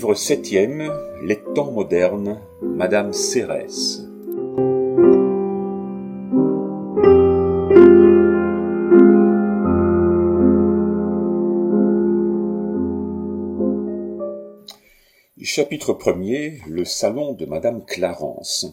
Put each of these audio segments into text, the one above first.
Livre 7e, Les temps modernes, Madame Cérès. Chapitre 1er, le salon de Madame Clarence.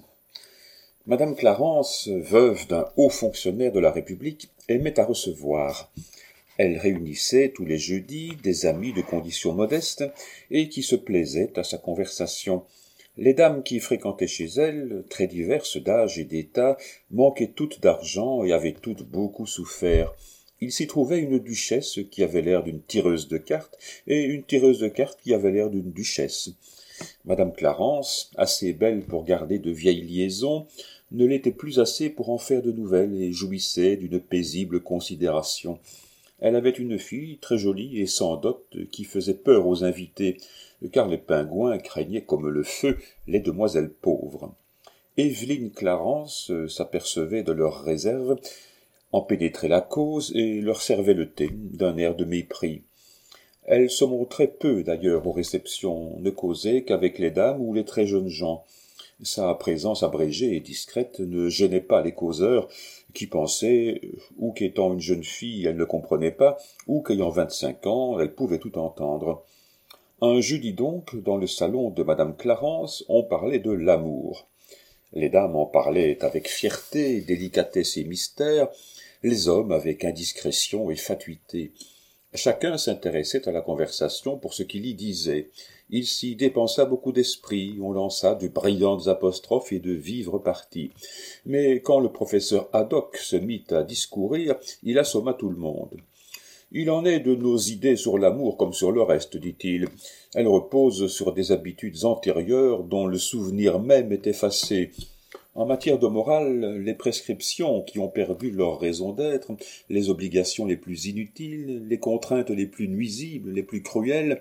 Madame Clarence, veuve d'un haut fonctionnaire de la République, aimait à recevoir. Elle réunissait tous les jeudis des amis de condition modeste et qui se plaisaient à sa conversation. Les dames qui fréquentaient chez elle, très diverses d'âge et d'état, manquaient toutes d'argent et avaient toutes beaucoup souffert. Il s'y trouvait une duchesse qui avait l'air d'une tireuse de cartes et une tireuse de cartes qui avait l'air d'une duchesse. Madame Clarence, assez belle pour garder de vieilles liaisons, ne l'était plus assez pour en faire de nouvelles et jouissait d'une paisible considération. Elle avait une fille très jolie et sans dot qui faisait peur aux invités, car les pingouins craignaient comme le feu les demoiselles pauvres. Évelyne Clarence s'apercevait de leurs réserves, en pénétrait la cause et leur servait le thé d'un air de mépris. Elle se montrait peu d'ailleurs aux réceptions, ne causait qu'avec les dames ou les très jeunes gens. Sa présence abrégée et discrète ne gênait pas les causeurs, qui pensaient, ou qu'étant une jeune fille, elle ne comprenait pas, ou qu'ayant 25 ans, elle pouvait tout entendre. Un jeudi donc, dans le salon de Madame Clarence, on parlait de l'amour. Les dames en parlaient avec fierté, délicatesse et mystère, les hommes avec indiscrétion et fatuité. Chacun s'intéressait à la conversation pour ce qu'il y disait. Il s'y dépensa beaucoup d'esprit, on lança de brillantes apostrophes et de vives reparties. Mais quand le professeur Haddock se mit à discourir, il assomma tout le monde. « Il en est de nos idées sur l'amour comme sur le reste, dit-il. Elles reposent sur des habitudes antérieures dont le souvenir même est effacé. En matière de morale, les prescriptions qui ont perdu leur raison d'être, les obligations les plus inutiles, les contraintes les plus nuisibles, les plus cruelles,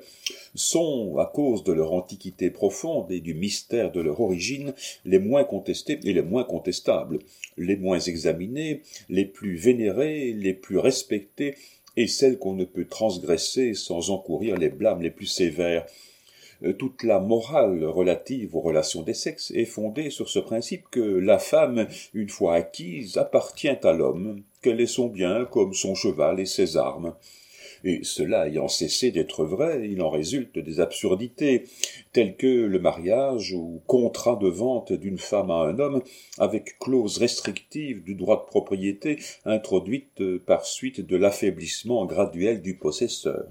sont, à cause de leur antiquité profonde et du mystère de leur origine, les moins contestées et les moins contestables, les moins examinées, les plus vénérées, les plus respectées, et celles qu'on ne peut transgresser sans encourir les blâmes les plus sévères. Toute la morale relative aux relations des sexes est fondée sur ce principe que la femme, une fois acquise, appartient à l'homme, qu'elle est son bien comme son cheval et ses armes. Et cela ayant cessé d'être vrai, il en résulte des absurdités, telles que le mariage ou contrat de vente d'une femme à un homme, avec clause restrictive du droit de propriété introduite par suite de l'affaiblissement graduel du possesseur.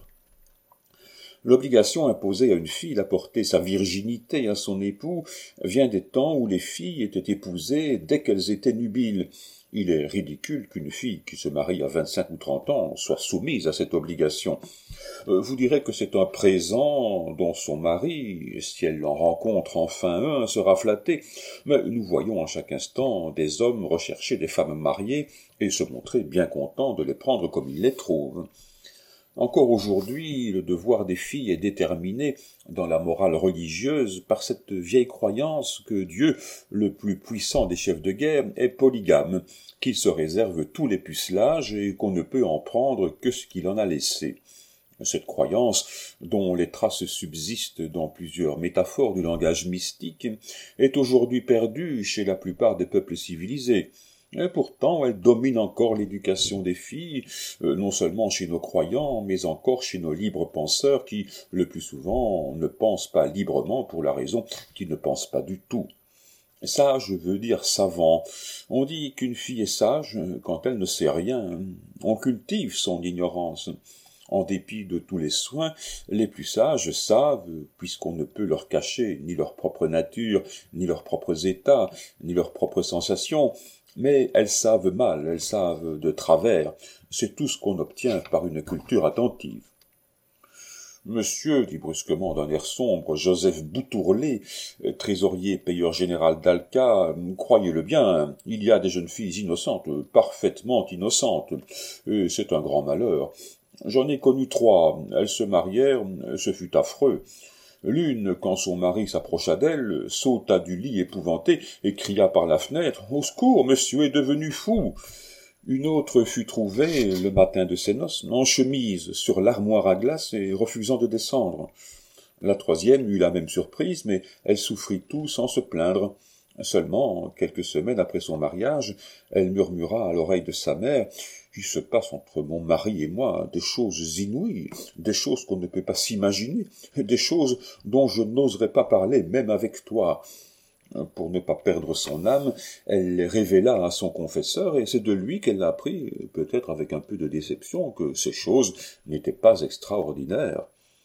L'obligation imposée à une fille d'apporter sa virginité à son époux vient des temps où les filles étaient épousées dès qu'elles étaient nubiles. Il est ridicule qu'une fille qui se marie à 25 ou 30 ans soit soumise à cette obligation. Vous direz que c'est un présent dont son mari, si elle en rencontre enfin un, sera flatté, mais nous voyons à chaque instant des hommes rechercher des femmes mariées et se montrer bien contents de les prendre comme ils les trouvent. Encore aujourd'hui, le devoir des filles est déterminé dans la morale religieuse par cette vieille croyance que Dieu, le plus puissant des chefs de guerre, est polygame, qu'il se réserve tous les pucelages et qu'on ne peut en prendre que ce qu'il en a laissé. Cette croyance, dont les traces subsistent dans plusieurs métaphores du langage mystique, est aujourd'hui perdue chez la plupart des peuples civilisés. Et pourtant, elle domine encore l'éducation des filles, non seulement chez nos croyants, mais encore chez nos libres penseurs qui, le plus souvent, ne pensent pas librement pour la raison qu'ils ne pensent pas du tout. Sage veut dire savant. On dit qu'une fille est sage quand elle ne sait rien. On cultive son ignorance. En dépit de tous les soins, les plus sages savent, puisqu'on ne peut leur cacher ni leur propre nature, ni leurs propres états, ni leurs propres sensations, mais elles savent mal, elles savent de travers. C'est tout ce qu'on obtient par une culture attentive. Monsieur, dit brusquement d'un air sombre Joseph Boutourlé, trésorier payeur général d'Alca, croyez-le bien, il y a des jeunes filles innocentes, parfaitement innocentes, et c'est un grand malheur. J'en ai connu 3, elles se marièrent, ce fut affreux. L'une, quand son mari s'approcha d'elle, sauta du lit épouvantée et cria par la fenêtre « Au secours, monsieur est devenu fou !» Une autre fut trouvée, le matin de ses noces, en chemise sur l'armoire à glace et refusant de descendre. La troisième eut la même surprise, mais elle souffrit tout sans se plaindre. Seulement, quelques semaines après son mariage, elle murmura à l'oreille de sa mère « Il se passe entre mon mari et moi des choses inouïes, des choses qu'on ne peut pas s'imaginer, des choses dont je n'oserais pas parler même avec toi. » Pour ne pas perdre son âme, elle les révéla à son confesseur, et c'est de lui qu'elle apprit, peut-être avec un peu de déception, que ces choses n'étaient pas extraordinaires.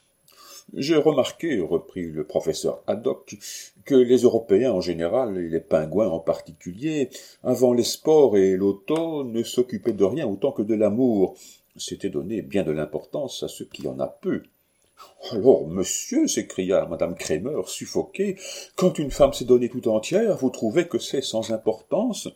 J'ai remarqué, reprit le professeur Haddock, que les Européens en général, et les pingouins en particulier, avant les sports et l'auto, ne s'occupaient de rien autant que de l'amour. C'était donner bien de l'importance à ce qui en a peu. Alors, monsieur, s'écria madame Kremer, suffoquée, quand une femme s'est donnée tout entière, vous trouvez que c'est sans importance?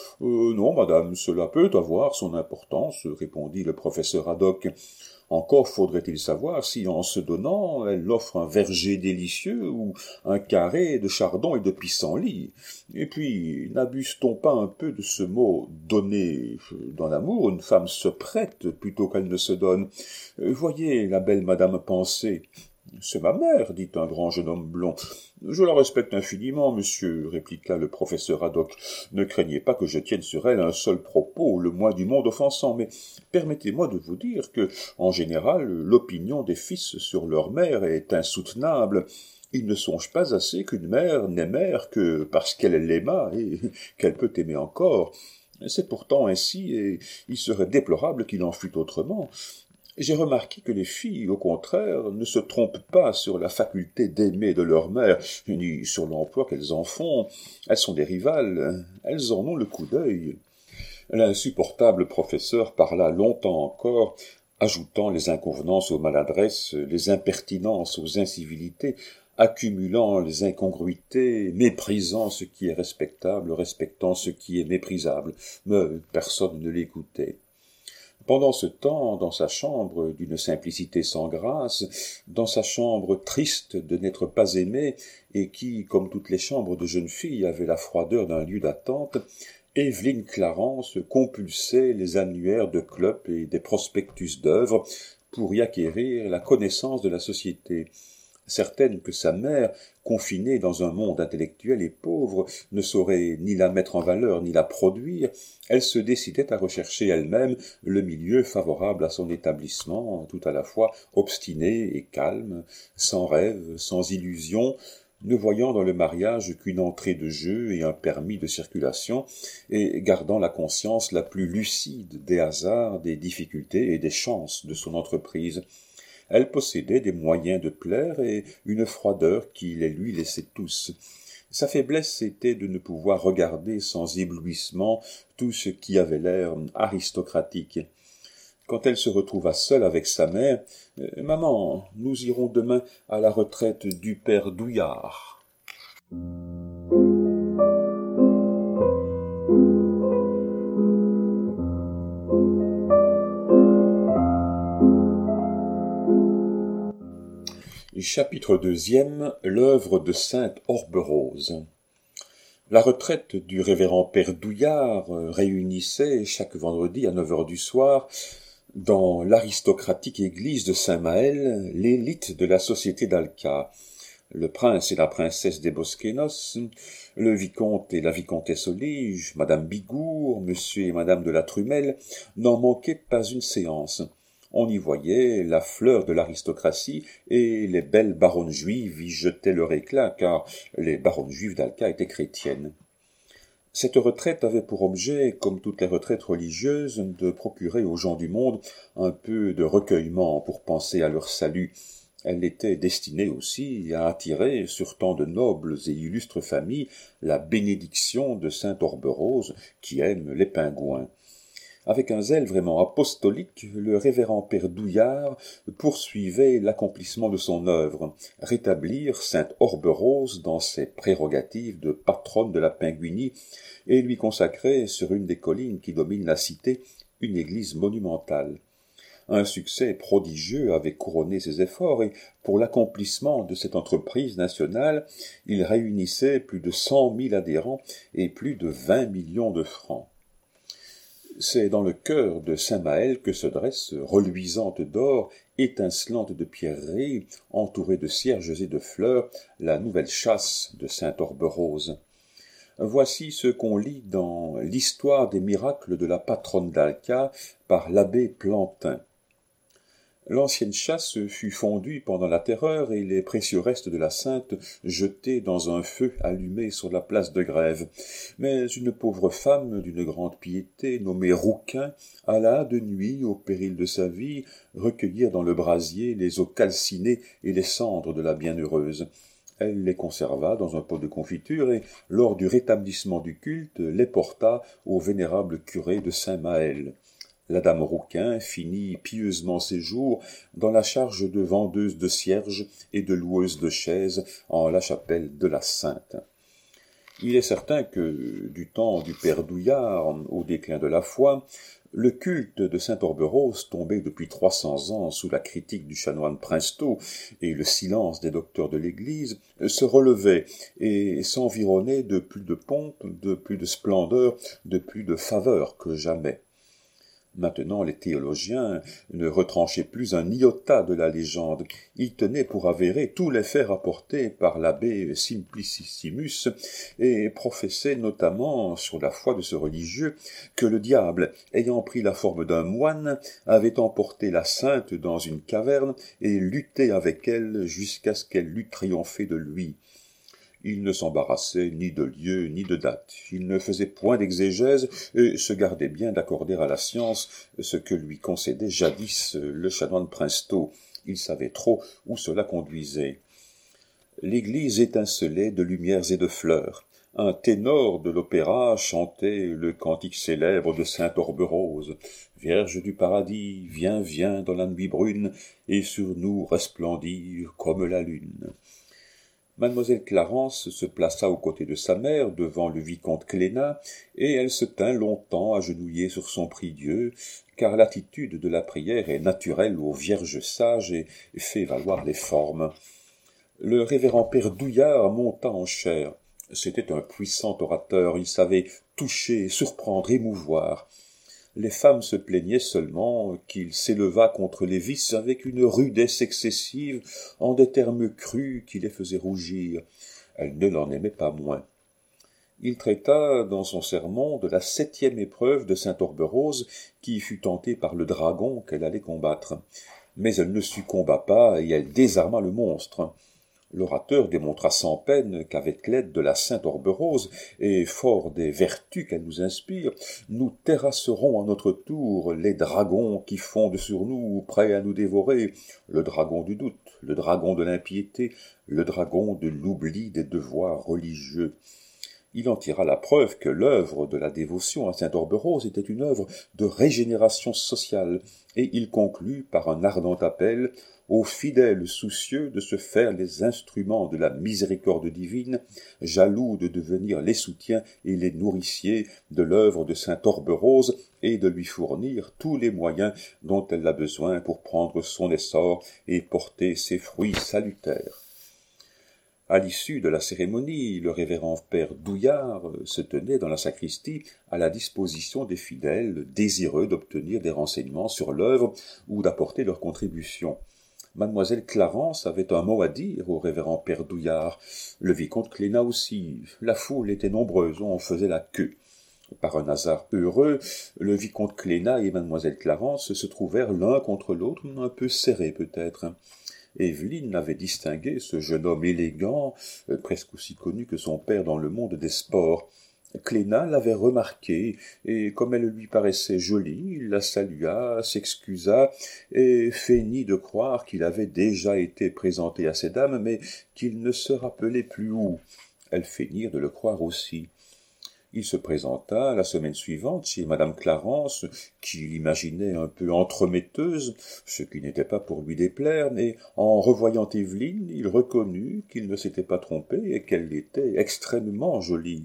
Non, madame, cela peut avoir son importance, répondit le professeur Haddock. Encore faudrait-il savoir si, en se donnant, elle offre un verger délicieux ou un carré de chardon et de pissenlit. Et puis, n'abuse-t-on pas un peu de ce mot « donner » dans l'amour? Une femme se prête plutôt qu'elle ne se donne. Voyez la belle madame Pensée. C'est ma mère, dit un grand jeune homme blond. Je la respecte infiniment, monsieur, répliqua le professeur Haddock. Ne craignez pas que je tienne sur elle un seul propos, le moins du monde offensant, mais permettez-moi de vous dire que, en général, l'opinion des fils sur leur mère est insoutenable. Ils ne songent pas assez qu'une mère n'est mère que parce qu'elle l'aima et qu'elle peut aimer encore. C'est pourtant ainsi, et il serait déplorable qu'il en fût autrement. J'ai remarqué que les filles, au contraire, ne se trompent pas sur la faculté d'aimer de leur mère, ni sur l'emploi qu'elles en font. Elles sont des rivales, elles en ont le coup d'œil. L'insupportable professeur parla longtemps encore, ajoutant les inconvenances aux maladresses, les impertinences aux incivilités, accumulant les incongruités, méprisant ce qui est respectable, respectant ce qui est méprisable. Mais personne ne l'écoutait. Pendant ce temps, dans sa chambre d'une simplicité sans grâce, dans sa chambre triste de n'être pas aimée, et qui, comme toutes les chambres de jeunes filles, avait la froideur d'un lieu d'attente, Évelyne Clarence compulsait les annuaires de clubs et des prospectus d'œuvres pour y acquérir la connaissance de la société. Certaine que sa mère, confinée dans un monde intellectuel et pauvre, ne saurait ni la mettre en valeur ni la produire, elle se décidait à rechercher elle-même le milieu favorable à son établissement, tout à la fois obstiné et calme, sans rêve, sans illusion, ne voyant dans le mariage qu'une entrée de jeu et un permis de circulation, et gardant la conscience la plus lucide des hasards, des difficultés et des chances de son entreprise. Elle possédait des moyens de plaire et une froideur qui les lui laissait tous. Sa faiblesse était de ne pouvoir regarder sans éblouissement tout ce qui avait l'air aristocratique. Quand elle se retrouva seule avec sa mère, « Maman, nous irons demain à la retraite du père Douillard. » Chapitre 2e. L'œuvre de sainte Orberose. La retraite du révérend père Douillard réunissait chaque vendredi à 9 heures du soir, dans l'aristocratique église de Saint-Maël, l'élite de la société d'Alca. Le prince et la princesse des Bosquenos, le vicomte et la vicomtesse Olige, madame Bigour, monsieur et madame de la Trumelle, n'en manquaient pas une séance. On y voyait la fleur de l'aristocratie, et les belles baronnes juives y jetaient leur éclat, car les baronnes juives d'Alca étaient chrétiennes. Cette retraite avait pour objet, comme toutes les retraites religieuses, de procurer aux gens du monde un peu de recueillement pour penser à leur salut. Elle était destinée aussi à attirer sur tant de nobles et illustres familles la bénédiction de sainte Orberose, qui aime les pingouins. Avec un zèle vraiment apostolique, le révérend père Douillard poursuivait l'accomplissement de son œuvre, rétablir sainte Orberose dans ses prérogatives de patronne de la Pinguinie, et lui consacrer, sur une des collines qui dominent la cité, une église monumentale. Un succès prodigieux avait couronné ses efforts, et pour l'accomplissement de cette entreprise nationale, il réunissait plus de 100 000 adhérents et plus de 20 millions de francs. C'est dans le cœur de Saint-Maël que se dresse, reluisante d'or, étincelante de pierreries, entourée de cierges et de fleurs, la nouvelle châsse de Sainte-Orberose. Voici ce qu'on lit dans l'histoire des miracles de la patronne d'Alca par l'abbé Plantin. L'ancienne châsse fut fondue pendant la Terreur et les précieux restes de la sainte jetés dans un feu allumé sur la place de Grève. Mais une pauvre femme d'une grande piété, nommée Rouquin, alla de nuit, au péril de sa vie, recueillir dans le brasier les os calcinés et les cendres de la bienheureuse. Elle les conserva dans un pot de confiture et, lors du rétablissement du culte, les porta au vénérable curé de Saint-Maël. La dame Rouquin finit pieusement ses jours dans la charge de vendeuse de cierges et de loueuse de chaises en la chapelle de la Sainte. Il est certain que, du temps du père Douillard, au déclin de la foi, le culte de Sainte-Orberose, tombé depuis 300 ans sous la critique du chanoine Princetot et le silence des docteurs de l'Église, se relevait et s'environnait de plus de pompe, de plus de splendeur, de plus de faveur que jamais. Maintenant, les théologiens ne retranchaient plus un iota de la légende. Ils tenaient pour avérés tous les faits rapportés par l'abbé Simplicissimus et professaient notamment, sur la foi de ce religieux, que le diable, ayant pris la forme d'un moine, avait emporté la sainte dans une caverne et lutté avec elle jusqu'à ce qu'elle eût triomphé de lui. Il ne s'embarrassait ni de lieu ni de date, il ne faisait point d'exégèse et se gardait bien d'accorder à la science ce que lui concédait jadis le chanoine Princetot. Il savait trop où cela conduisait. L'église étincelait de lumières et de fleurs. Un ténor de l'opéra chantait le cantique célèbre de Sainte-Orberose. « Vierge du paradis, viens, viens dans la nuit brune, et sur nous resplendir comme la lune. » Mademoiselle Clarence se plaça aux côtés de sa mère, devant le vicomte Cléna, et elle se tint longtemps agenouillée sur son prie-dieu, car l'attitude de la prière est naturelle aux vierges sages et fait valoir les formes. Le révérend père Douillard monta en chair. C'était un puissant orateur, il savait toucher, surprendre, émouvoir. Les femmes se plaignaient seulement qu'il s'éleva contre les vices avec une rudesse excessive, en des termes crus qui les faisaient rougir. Elles ne l'en aimaient pas moins. Il traita dans son sermon de la 7e épreuve de Sainte-Orberose qui fut tentée par le dragon qu'elle allait combattre. Mais elle ne succomba pas et elle désarma le monstre. L'orateur démontra sans peine qu'avec l'aide de la Sainte-Orberose, et fort des vertus qu'elle nous inspire, nous terrasserons à notre tour les dragons qui fondent sur nous, prêts à nous dévorer, le dragon du doute, le dragon de l'impiété, le dragon de l'oubli des devoirs religieux. Il en tira la preuve que l'œuvre de la dévotion à Sainte-Orberose était une œuvre de régénération sociale, et il conclut par un ardent appel aux fidèles soucieux de se faire les instruments de la miséricorde divine, jaloux de devenir les soutiens et les nourriciers de l'œuvre de Sainte-Orberose et de lui fournir tous les moyens dont elle a besoin pour prendre son essor et porter ses fruits salutaires. À l'issue de la cérémonie, le révérend père Douillard se tenait dans la sacristie à la disposition des fidèles désireux d'obtenir des renseignements sur l'œuvre ou d'apporter leur contribution. Mademoiselle Clarence avait un mot à dire au révérend père Douillard, le vicomte Cléna aussi. La foule était nombreuse, on faisait la queue. Par un hasard heureux, le vicomte Cléna et mademoiselle Clarence se trouvèrent l'un contre l'autre, un peu serrés peut-être. Évelyne avait distingué ce jeune homme élégant, presque aussi connu que son père dans le monde des sports. Cléna l'avait remarqué, et comme elle lui paraissait jolie, il la salua, s'excusa, et feignit de croire qu'il avait déjà été présenté à ces dames, mais qu'il ne se rappelait plus où. Elles feignirent de le croire aussi. Il se présenta la semaine suivante chez madame Clarence, qui l'imaginait un peu entremetteuse, ce qui n'était pas pour lui déplaire, mais en revoyant Évelyne, il reconnut qu'il ne s'était pas trompé et qu'elle était extrêmement jolie.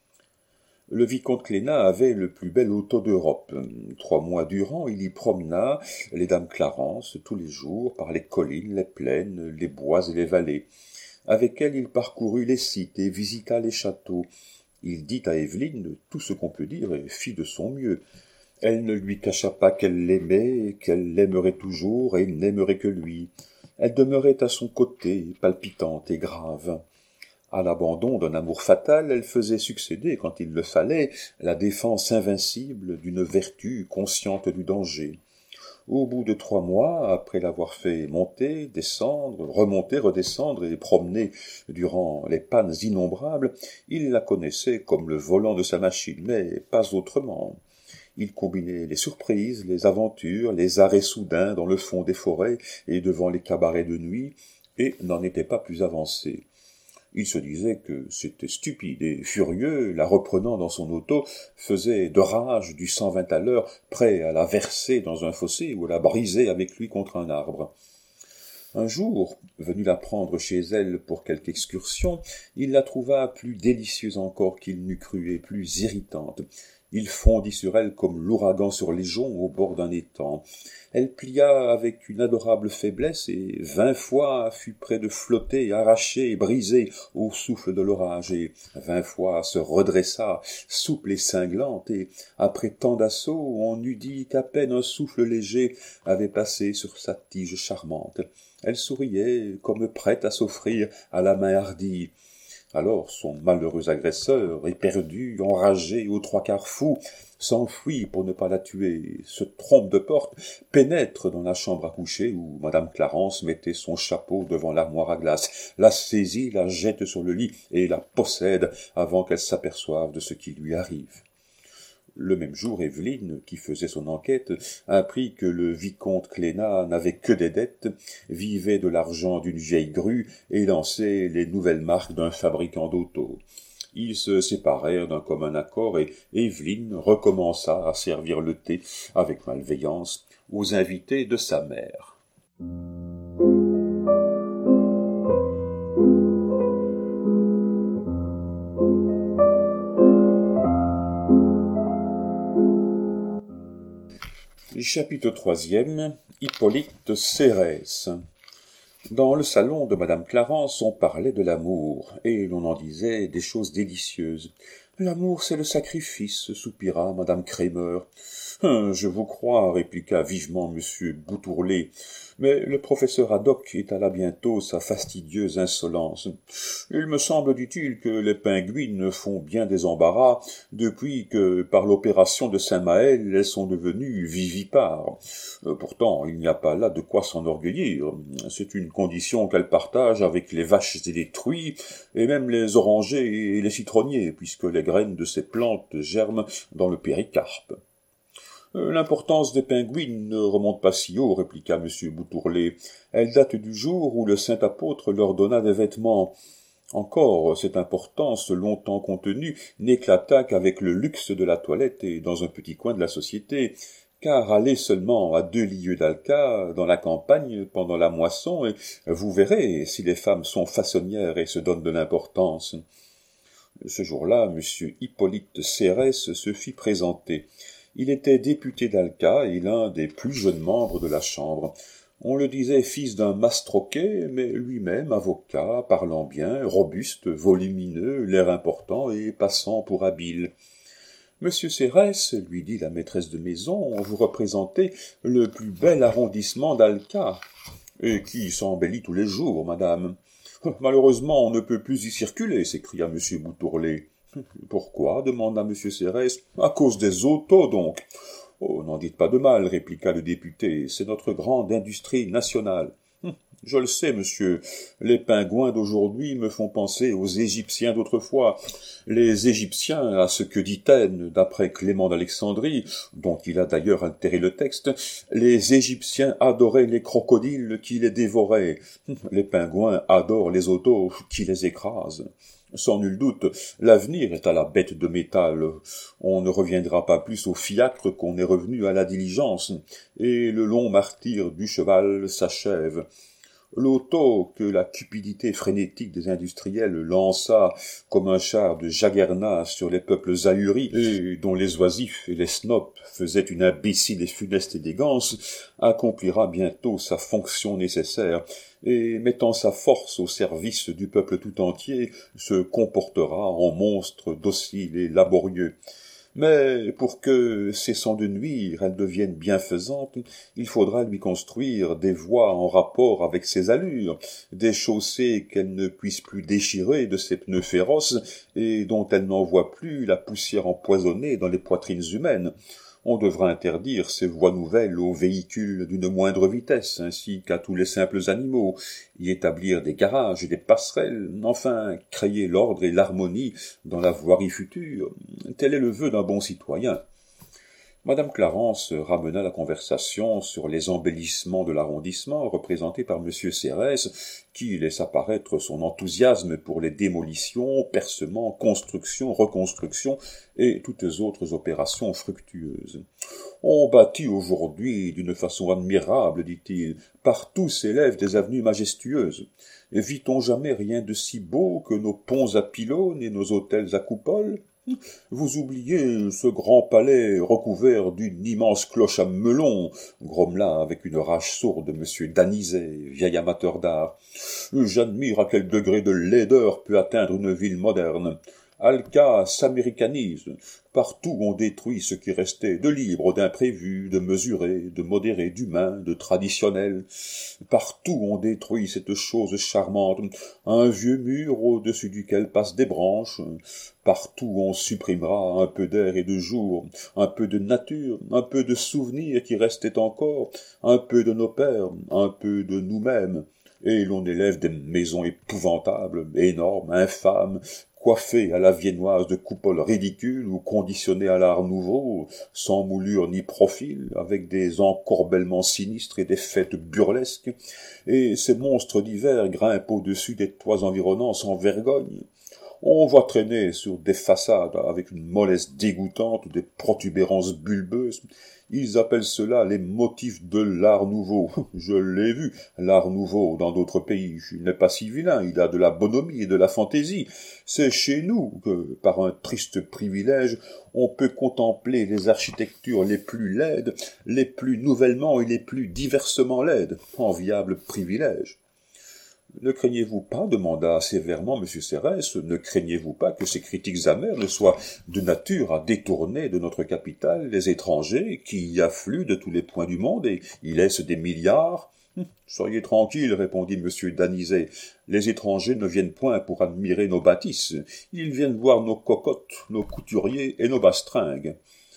Le vicomte Cléna avait le plus bel auto d'Europe. 3 mois durant, il y promena les dames Clarence tous les jours par les collines, les plaines, les bois et les vallées. Avec elles, il parcourut les sites et visita les châteaux. Il dit à Évelyne tout ce qu'on peut dire et fit de son mieux. Elle ne lui cacha pas qu'elle l'aimait, qu'elle l'aimerait toujours et n'aimerait que lui. Elle demeurait à son côté, palpitante et grave. À l'abandon d'un amour fatal, elle faisait succéder, quand il le fallait, la défense invincible d'une vertu consciente du danger. Au bout de 3 mois, après l'avoir fait monter, descendre, remonter, redescendre et promener durant les pannes innombrables, il la connaissait comme le volant de sa machine, mais pas autrement. Il combinait les surprises, les aventures, les arrêts soudains dans le fond des forêts et devant les cabarets de nuit, et n'en était pas plus avancé. Il se disait que c'était stupide et furieux, la reprenant dans son auto, faisait de rage du 120 à l'heure, prêt à la verser dans un fossé ou à la briser avec lui contre un arbre. Un jour, venu la prendre chez elle pour quelque excursion, il la trouva plus délicieuse encore qu'il n'eût cru et plus irritante. Il fondit sur elle comme l'ouragan sur les joncs au bord d'un étang. Elle plia avec une adorable faiblesse et 20 fois fut près de flotter, arrachée et brisée au souffle de l'orage, et 20 fois se redressa, souple et cinglante, et après tant d'assauts, on eût dit qu'à peine un souffle léger avait passé sur sa tige charmante. Elle souriait comme prête à s'offrir à la main hardie. Alors son malheureux agresseur, éperdu, enragé, aux 3/4 fou, s'enfuit pour ne pas la tuer, se trompe de porte, pénètre dans la chambre à coucher où madame Clarence mettait son chapeau devant l'armoire à glace, la saisit, la jette sur le lit et la possède avant qu'elle s'aperçoive de ce qui lui arrive. Le même jour, Evelyne, qui faisait son enquête, apprit que le vicomte Clénat n'avait que des dettes, vivait de l'argent d'une vieille grue et lançait les nouvelles marques d'un fabricant d'auto. Ils se séparèrent d'un commun accord et Evelyne recommença à servir le thé avec malveillance aux invités de sa mère. Chapitre 3e. Hippolyte Cérès. Dans le salon de madame Clarence, on parlait de l'amour, et l'on en disait des choses délicieuses. « L'amour, c'est le sacrifice, » soupira madame Crémer. « Je vous crois, » répliqua vivement monsieur Boutourlé, mais le professeur Haddock étala bientôt sa fastidieuse insolence. « Il me semble, dit-il, que les pingouines font bien des embarras depuis que, par l'opération de Saint-Maël, elles sont devenues vivipares. Pourtant, il n'y a pas là de quoi s'enorgueillir. C'est une condition qu'elles partagent avec les vaches et les truies, et même les orangers et les citronniers, puisque les graines de ces plantes germent dans le péricarpe. » L'importance des pingouines ne remonte pas si haut, répliqua M. Boutourlé. Elle date du jour où le saint apôtre leur donna des vêtements. Encore, cette importance, longtemps contenue, n'éclata qu'avec le luxe de la toilette et dans un petit coin de la société, car allez seulement à 2 lieues d'Alca, dans la campagne, pendant la moisson, et vous verrez si les femmes sont façonnières et se donnent de l'importance. Ce jour-là, M. Hippolyte Cérès se fit présenter. Il était député d'Alca et l'un des plus jeunes membres de la Chambre. On le disait fils d'un mastroquet, mais lui-même avocat, parlant bien, robuste, volumineux, l'air important et passant pour habile. « Monsieur Cérès, lui dit la maîtresse de maison, vous représentez le plus bel arrondissement d'Alca. »« Et qui s'embellit tous les jours, madame. »« Malheureusement, on ne peut plus y circuler, » s'écria monsieur Boutourlé. « Pourquoi » demanda M. Cérès. « À cause des autos, donc. »« Oh, n'en dites pas de mal, » répliqua le député, « c'est notre grande industrie nationale. »« Je le sais, monsieur, les pingouins d'aujourd'hui me font penser aux Égyptiens d'autrefois. Les Égyptiens, à ce que dit Taine, d'après Clément d'Alexandrie, dont il a d'ailleurs altéré le texte, les Égyptiens adoraient les crocodiles qui les dévoraient. Les pingouins adorent les autos qui les écrasent. » Sans nul doute, l'avenir est à la bête de métal. On ne reviendra pas plus au fiacre qu'on est revenu à la diligence, et le long martyre du cheval s'achève. L'auto que la cupidité frénétique des industriels lança comme un char de Jagernas sur les peuples ahuris, et dont les oisifs et les snobs faisaient une imbécile et funeste élégance, accomplira bientôt sa fonction nécessaire, et mettant sa force au service du peuple tout entier, se comportera en monstre docile et laborieux. Mais pour que, cessant de nuire, elle devienne bienfaisante, il faudra lui construire des voies en rapport avec ses allures, des chaussées qu'elle ne puisse plus déchirer de ses pneus féroces et dont elle n'envoie plus la poussière empoisonnée dans les poitrines humaines. On devra interdire ces voies nouvelles aux véhicules d'une moindre vitesse, ainsi qu'à tous les simples animaux, y établir des garages et des passerelles, enfin créer l'ordre et l'harmonie dans la voirie future. Tel est le vœu d'un bon citoyen. Madame Clarence ramena la conversation sur les embellissements de l'arrondissement représentés par Monsieur Cérès, qui laissa paraître son enthousiasme pour les démolitions, percements, constructions, reconstructions et toutes autres opérations fructueuses. On bâtit aujourd'hui d'une façon admirable, dit-il, partout s'élèvent des avenues majestueuses. Et vit-on jamais rien de si beau que nos ponts à pylônes et nos hôtels à coupoles? Vous oubliez ce grand palais recouvert d'une immense cloche à melon, grommela avec une rage sourde Monsieur Danizet, vieil amateur d'art. J'admire à quel degré de laideur peut atteindre une ville moderne. Alca s'américanise. Partout on détruit ce qui restait de libre, d'imprévu, de mesuré, de modéré, d'humain, de traditionnel. Partout on détruit cette chose charmante, un vieux mur au-dessus duquel passent des branches. Partout on supprimera un peu d'air et de jour, un peu de nature, un peu de souvenirs qui restaient encore, un peu de nos pères, un peu de nous-mêmes. Et l'on élève des maisons épouvantables, énormes, infâmes, coiffées à la viennoise de coupoles ridicules ou conditionnées à l'art nouveau, sans moulure ni profil, avec des encorbellements sinistres et des fêtes burlesques, et ces monstres d'hiver grimpent au-dessus des toits environnants sans vergogne. On voit traîner sur des façades avec une mollesse dégoûtante des protubérances bulbeuses. Ils appellent cela les motifs de l'art nouveau. Je l'ai vu, l'art nouveau, dans d'autres pays. Il n'est pas si vilain, il a de la bonhomie et de la fantaisie. C'est chez nous que, par un triste privilège, on peut contempler les architectures les plus laides, les plus nouvellement et les plus diversement laides. Enviable privilège. Ne craignez-vous pas, demanda sévèrement M. Cérès, ne craignez-vous pas que ces critiques amères ne soient de nature à détourner de notre capitale les étrangers qui y affluent de tous les points du monde et y laissent des milliards? Soyez tranquille, répondit M. Danizet. Les étrangers ne viennent point pour admirer nos bâtisses, ils viennent voir nos cocottes, nos couturiers et nos bastringues.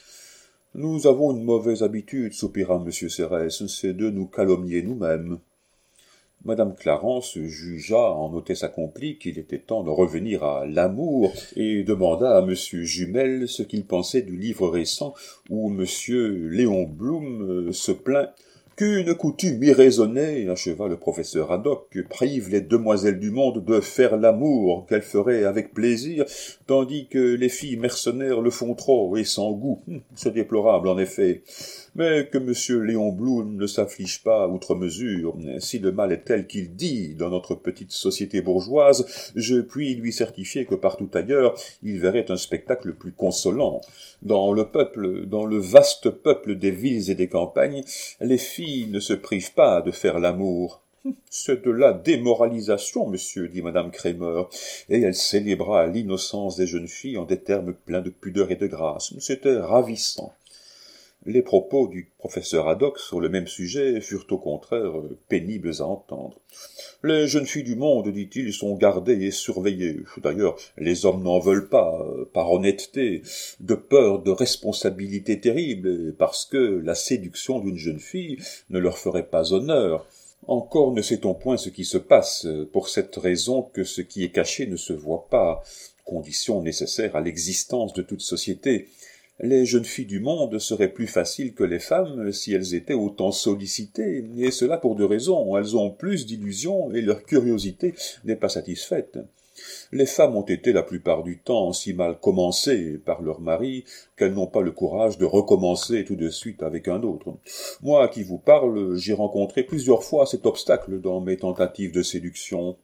Nous avons une mauvaise habitude, soupira M. Cérès, c'est de nous calomnier nous-mêmes. Madame Clarence jugea en hôtesse accomplie qu'il était temps de revenir à l'amour et demanda à Monsieur Jumel ce qu'il pensait du livre récent où Monsieur Léon Blum se plaint qu'une coutume irraisonnée, acheva le professeur Haddock, prive les demoiselles du monde de faire l'amour qu'elles feraient avec plaisir, tandis que les filles mercenaires le font trop et sans goût. C'est déplorable, en effet. Mais que Monsieur Léon Blum ne s'afflige pas outre mesure. Si le mal est tel qu'il dit dans notre petite société bourgeoise, je puis lui certifier que partout ailleurs, il verrait un spectacle plus consolant. Dans le vaste peuple des villes et des campagnes, les filles ne se privent pas de faire l'amour. C'est de la démoralisation, monsieur, dit madame Crémer, et elle célébra l'innocence des jeunes filles en des termes pleins de pudeur et de grâce. C'était ravissant. Les propos du professeur Haddock sur le même sujet furent au contraire pénibles à entendre. Les jeunes filles du monde, dit-il, sont gardées et surveillées. D'ailleurs, les hommes n'en veulent pas, par honnêteté, de peur de responsabilités terribles, parce que la séduction d'une jeune fille ne leur ferait pas honneur. Encore ne sait-on point ce qui se passe, pour cette raison que ce qui est caché ne se voit pas, condition nécessaire à l'existence de toute société. Les jeunes filles du monde seraient plus faciles que les femmes si elles étaient autant sollicitées, et cela pour deux raisons. Elles ont plus d'illusions et leur curiosité n'est pas satisfaite. Les femmes ont été la plupart du temps si mal commencées par leur mari qu'elles n'ont pas le courage de recommencer tout de suite avec un autre. Moi qui vous parle, j'ai rencontré plusieurs fois cet obstacle dans mes tentatives de séduction.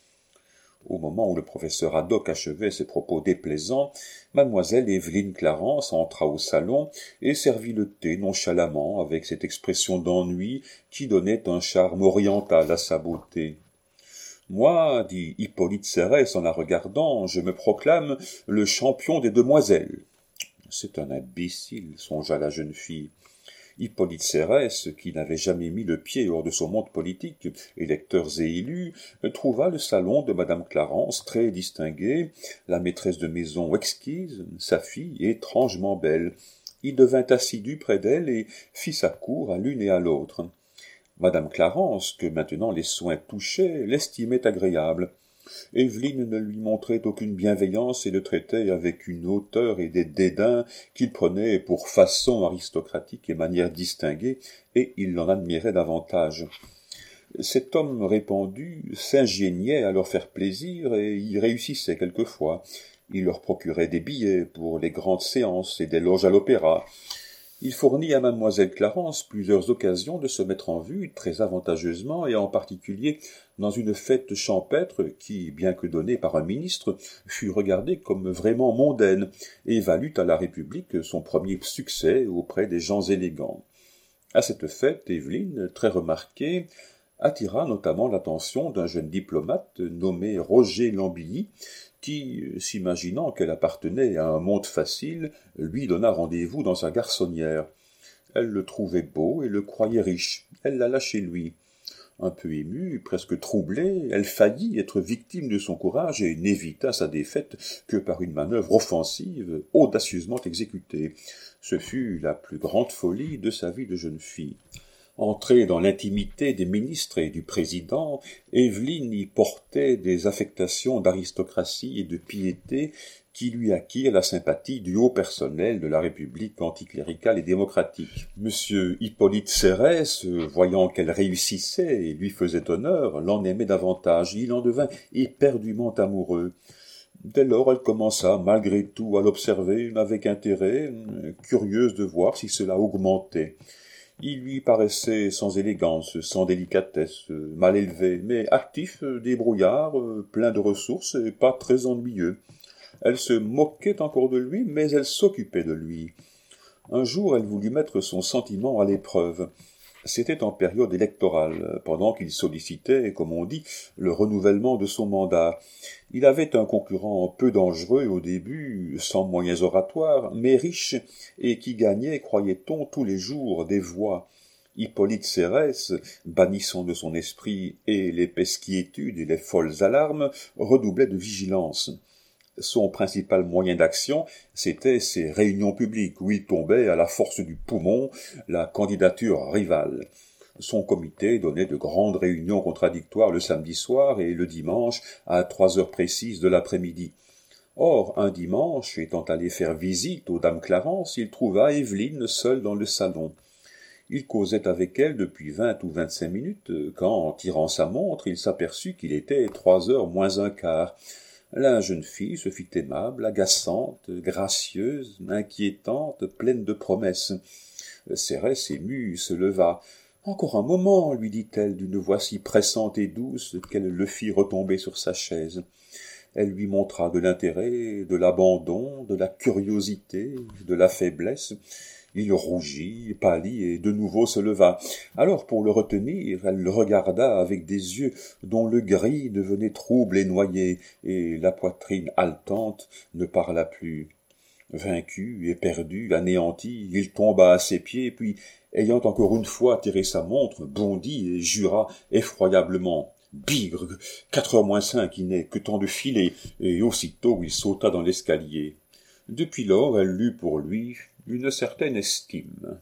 Au moment où le professeur Haddock achevait ses propos déplaisants, mademoiselle Evelyne Clarence entra au salon et servit le thé nonchalamment avec cette expression d'ennui qui donnait un charme oriental à sa beauté. « Moi, dit Hippolyte Cérès en la regardant, je me proclame le champion des demoiselles. » C'est un imbécile, songea la jeune fille. Hippolyte Cérès, qui n'avait jamais mis le pied hors de son monde politique, électeurs et élus, trouva le salon de madame Clarence très distingué, la maîtresse de maison exquise, sa fille étrangement belle. Il devint assidu près d'elle et fit sa cour à l'une et à l'autre. Madame Clarence, que maintenant les soins touchaient, l'estimait agréable. Évelyne ne lui montrait aucune bienveillance et le traitait avec une hauteur et des dédains qu'il prenait pour façon aristocratique et manière distinguée, et il l'en admirait davantage. Cet homme répandu s'ingéniait à leur faire plaisir et y réussissait quelquefois. Il leur procurait des billets pour les grandes séances et des loges à l'opéra. Il fournit à mademoiselle Clarence plusieurs occasions de se mettre en vue très avantageusement et en particulier dans une fête champêtre qui, bien que donnée par un ministre, fut regardée comme vraiment mondaine et valut à la République son premier succès auprès des gens élégants. À cette fête, Évelyne, très remarquée, attira notamment l'attention d'un jeune diplomate nommé Roger Lambilly, qui, s'imaginant qu'elle appartenait à un monde facile, lui donna rendez-vous dans sa garçonnière. Elle le trouvait beau et le croyait riche. Elle l'alla chez lui. Un peu émue, presque troublée, elle faillit être victime de son courage et n'évita sa défaite que par une manœuvre offensive audacieusement exécutée. Ce fut la plus grande folie de sa vie de jeune fille. Entrée dans l'intimité des ministres et du président, Évelyne y portait des affectations d'aristocratie et de piété qui lui acquirent la sympathie du haut personnel de la République anticléricale et démocratique. Monsieur Hippolyte Cérès, voyant qu'elle réussissait et lui faisait honneur, l'en aimait davantage. Il en devint éperdument amoureux. Dès lors, elle commença, malgré tout, à l'observer avec intérêt, curieuse de voir si cela augmentait. Il lui paraissait sans élégance, sans délicatesse, mal élevé, mais actif, débrouillard, plein de ressources et pas très ennuyeux. Elle se moquait encore de lui, mais elle s'occupait de lui. Un jour, elle voulut mettre son sentiment à l'épreuve. C'était en période électorale, pendant qu'il sollicitait, comme on dit, le renouvellement de son mandat. Il avait un concurrent peu dangereux au début, sans moyens oratoires, mais riche, et qui gagnait, croyait-on, tous les jours des voix. Hippolyte Cérès, bannissant de son esprit et l'épaisse quiétude et les folles alarmes, redoublait de vigilance. Son principal moyen d'action, c'était ses réunions publiques, où il tombait à la force du poumon la candidature rivale. Son comité donnait de grandes réunions contradictoires le samedi soir et le dimanche à 3 heures précises de l'après-midi. Or, un dimanche, étant allé faire visite aux dames Clarence, il trouva Évelyne seule dans le salon. Il causait avec elle depuis 20 ou 25 minutes, quand, en tirant sa montre, il s'aperçut qu'il était 3 heures moins un quart. La jeune fille se fit aimable, agaçante, gracieuse, inquiétante, pleine de promesses. Cérès, émue, se leva. « Encore un moment, lui dit-elle d'une voix si pressante et douce qu'elle le fit retomber sur sa chaise. Elle lui montra de l'intérêt, de l'abandon, de la curiosité, de la faiblesse. Il rougit, pâlit et de nouveau se leva. Alors, pour le retenir, elle le regarda avec des yeux dont le gris devenait trouble et noyé, et la poitrine haletante ne parla plus. Vaincu, éperdu, anéanti, il tomba à ses pieds, puis, ayant encore une fois tiré sa montre, bondit et jura effroyablement. Bigre, 4 heures moins 5, il n'est que temps de filer, et aussitôt il sauta dans l'escalier. Depuis lors, elle eut pour lui une certaine estime.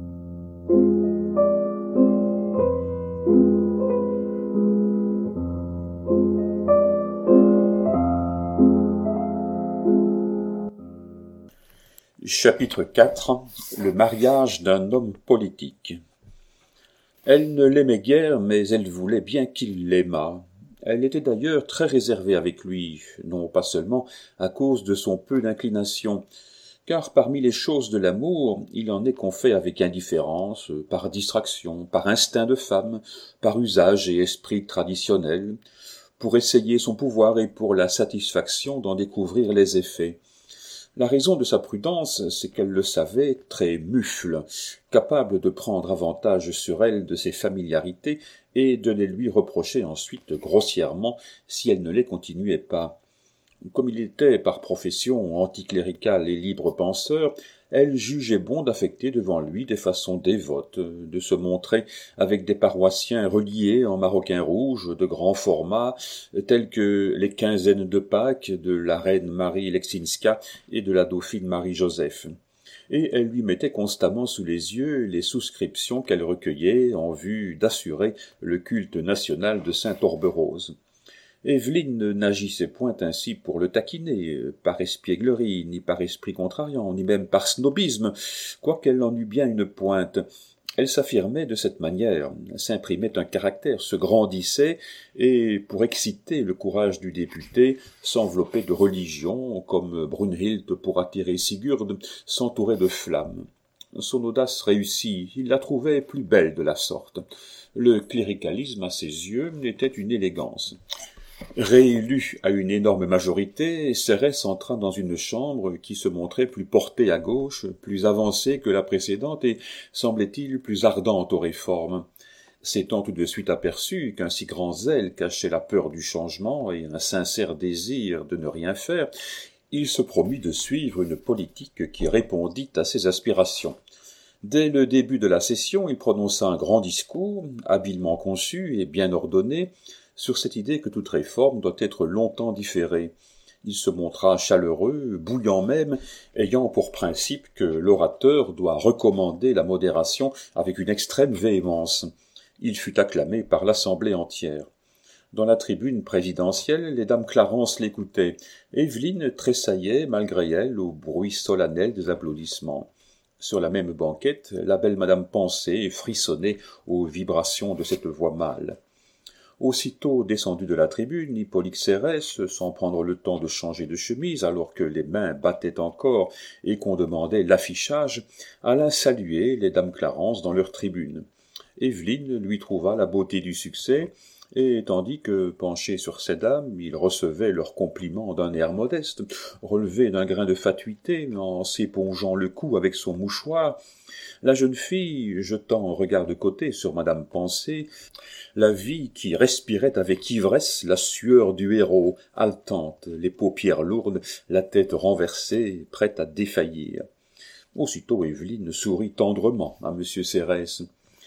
Chapitre 4. Le mariage d'un homme politique. Elle ne l'aimait guère, mais elle voulait bien qu'il l'aimât. Elle était d'ailleurs très réservée avec lui, non pas seulement à cause de son peu d'inclination, car parmi les choses de l'amour, il en est qu'on fait avec indifférence, par distraction, par instinct de femme, par usage et esprit traditionnel, pour essayer son pouvoir et pour la satisfaction d'en découvrir les effets. La raison de sa prudence, c'est qu'elle le savait très mufle, capable de prendre avantage sur elle de ses familiarités et de les lui reprocher ensuite grossièrement si elle ne les continuait pas. Comme il était par profession anticlérical et libre penseur, elle jugeait bon d'affecter devant lui des façons dévotes, de se montrer avec des paroissiens reliés en maroquin rouge de grand format, tels que les quinzaines de Pâques de la reine Marie Leczinska et de la dauphine Marie-Joseph. Et elle lui mettait constamment sous les yeux les souscriptions qu'elle recueillait en vue d'assurer le culte national de Sainte-Orberose. Évelyne n'agissait point ainsi pour le taquiner, par espièglerie, ni par esprit contrariant, ni même par snobisme, quoiqu'elle en eût bien une pointe. Elle s'affirmait de cette manière, s'imprimait un caractère, se grandissait, et, pour exciter le courage du député, s'enveloppait de religion, comme Brunhild pour attirer Sigurd, s'entourait de flammes. Son audace réussit, il la trouvait plus belle de la sorte. Le cléricalisme, à ses yeux, était une élégance. Réélu à une énorme majorité, Cérès entra dans une chambre qui se montrait plus portée à gauche, plus avancée que la précédente et, semblait-il, plus ardente aux réformes. S'étant tout de suite aperçu qu'un si grand zèle cachait la peur du changement et un sincère désir de ne rien faire, il se promit de suivre une politique qui répondît à ses aspirations. Dès le début de la session, il prononça un grand discours, habilement conçu et bien ordonné, sur cette idée que toute réforme doit être longtemps différée. Il se montra chaleureux, bouillant même, ayant pour principe que l'orateur doit recommander la modération avec une extrême véhémence. Il fut acclamé par l'assemblée entière. Dans la tribune présidentielle, les dames Clarence l'écoutaient. Évelyne tressaillait, malgré elle, au bruit solennel des applaudissements. Sur la même banquette, la belle madame pensait et frissonnait aux vibrations de cette voix mâle. Aussitôt descendu de la tribune, Hippolyte Cérès, sans prendre le temps de changer de chemise alors que les mains battaient encore et qu'on demandait l'affichage, alla saluer les dames Clarence dans leur tribune. Évelyne lui trouva la beauté du succès, et tandis que, penché sur ces dames, il recevait leurs compliments d'un air modeste, relevé d'un grain de fatuité, en s'épongeant le cou avec son mouchoir, la jeune fille, jetant un regard de côté sur madame Pensée, la vit qui respirait avec ivresse la sueur du héros, haletante, les paupières lourdes, la tête renversée, prête à défaillir. Aussitôt Évelyne sourit tendrement à M. Cérès.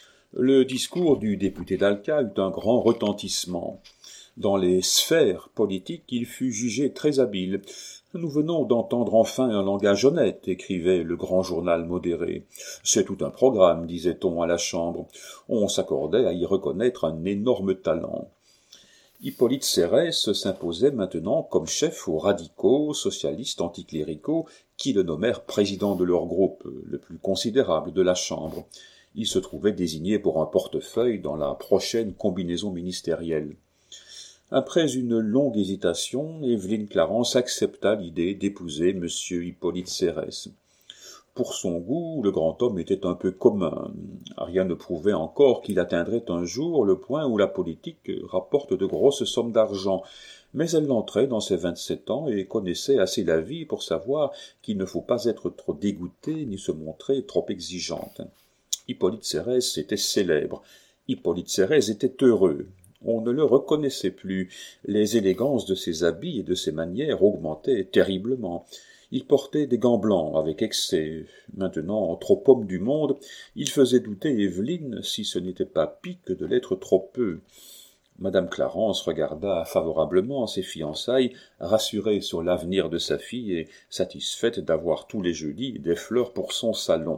Le discours du député d'Alca eut un grand retentissement. Dans les sphères politiques, il fut jugé très habile. « Nous venons d'entendre enfin un langage honnête », écrivait le grand journal modéré. « C'est tout un programme », disait-on à la Chambre. On s'accordait à y reconnaître un énorme talent. Hippolyte Cérès s'imposait maintenant comme chef aux radicaux, socialistes, anticléricaux, qui le nommèrent président de leur groupe, le plus considérable de la Chambre. Il se trouvait désigné pour un portefeuille dans la prochaine combinaison ministérielle. Après une longue hésitation, Évelyne Clarence accepta l'idée d'épouser M. Hippolyte Cérès. Pour son goût, le grand homme était un peu commun. Rien ne prouvait encore qu'il atteindrait un jour le point où la politique rapporte de grosses sommes d'argent, mais elle l'entrait dans ses 27 ans et connaissait assez la vie pour savoir qu'il ne faut pas être trop dégoûté ni se montrer trop exigeante. Hippolyte Cérès était célèbre. Hippolyte Cérès était heureux. On ne le reconnaissait plus. Les élégances de ses habits et de ses manières augmentaient terriblement. Il portait des gants blancs avec excès. Maintenant, trop homme du monde, il faisait douter Évelyne si ce n'était pas pique de l'être trop peu. Madame Clarence regarda favorablement ses fiançailles, rassurée sur l'avenir de sa fille et satisfaite d'avoir tous les jeudis des fleurs pour son salon.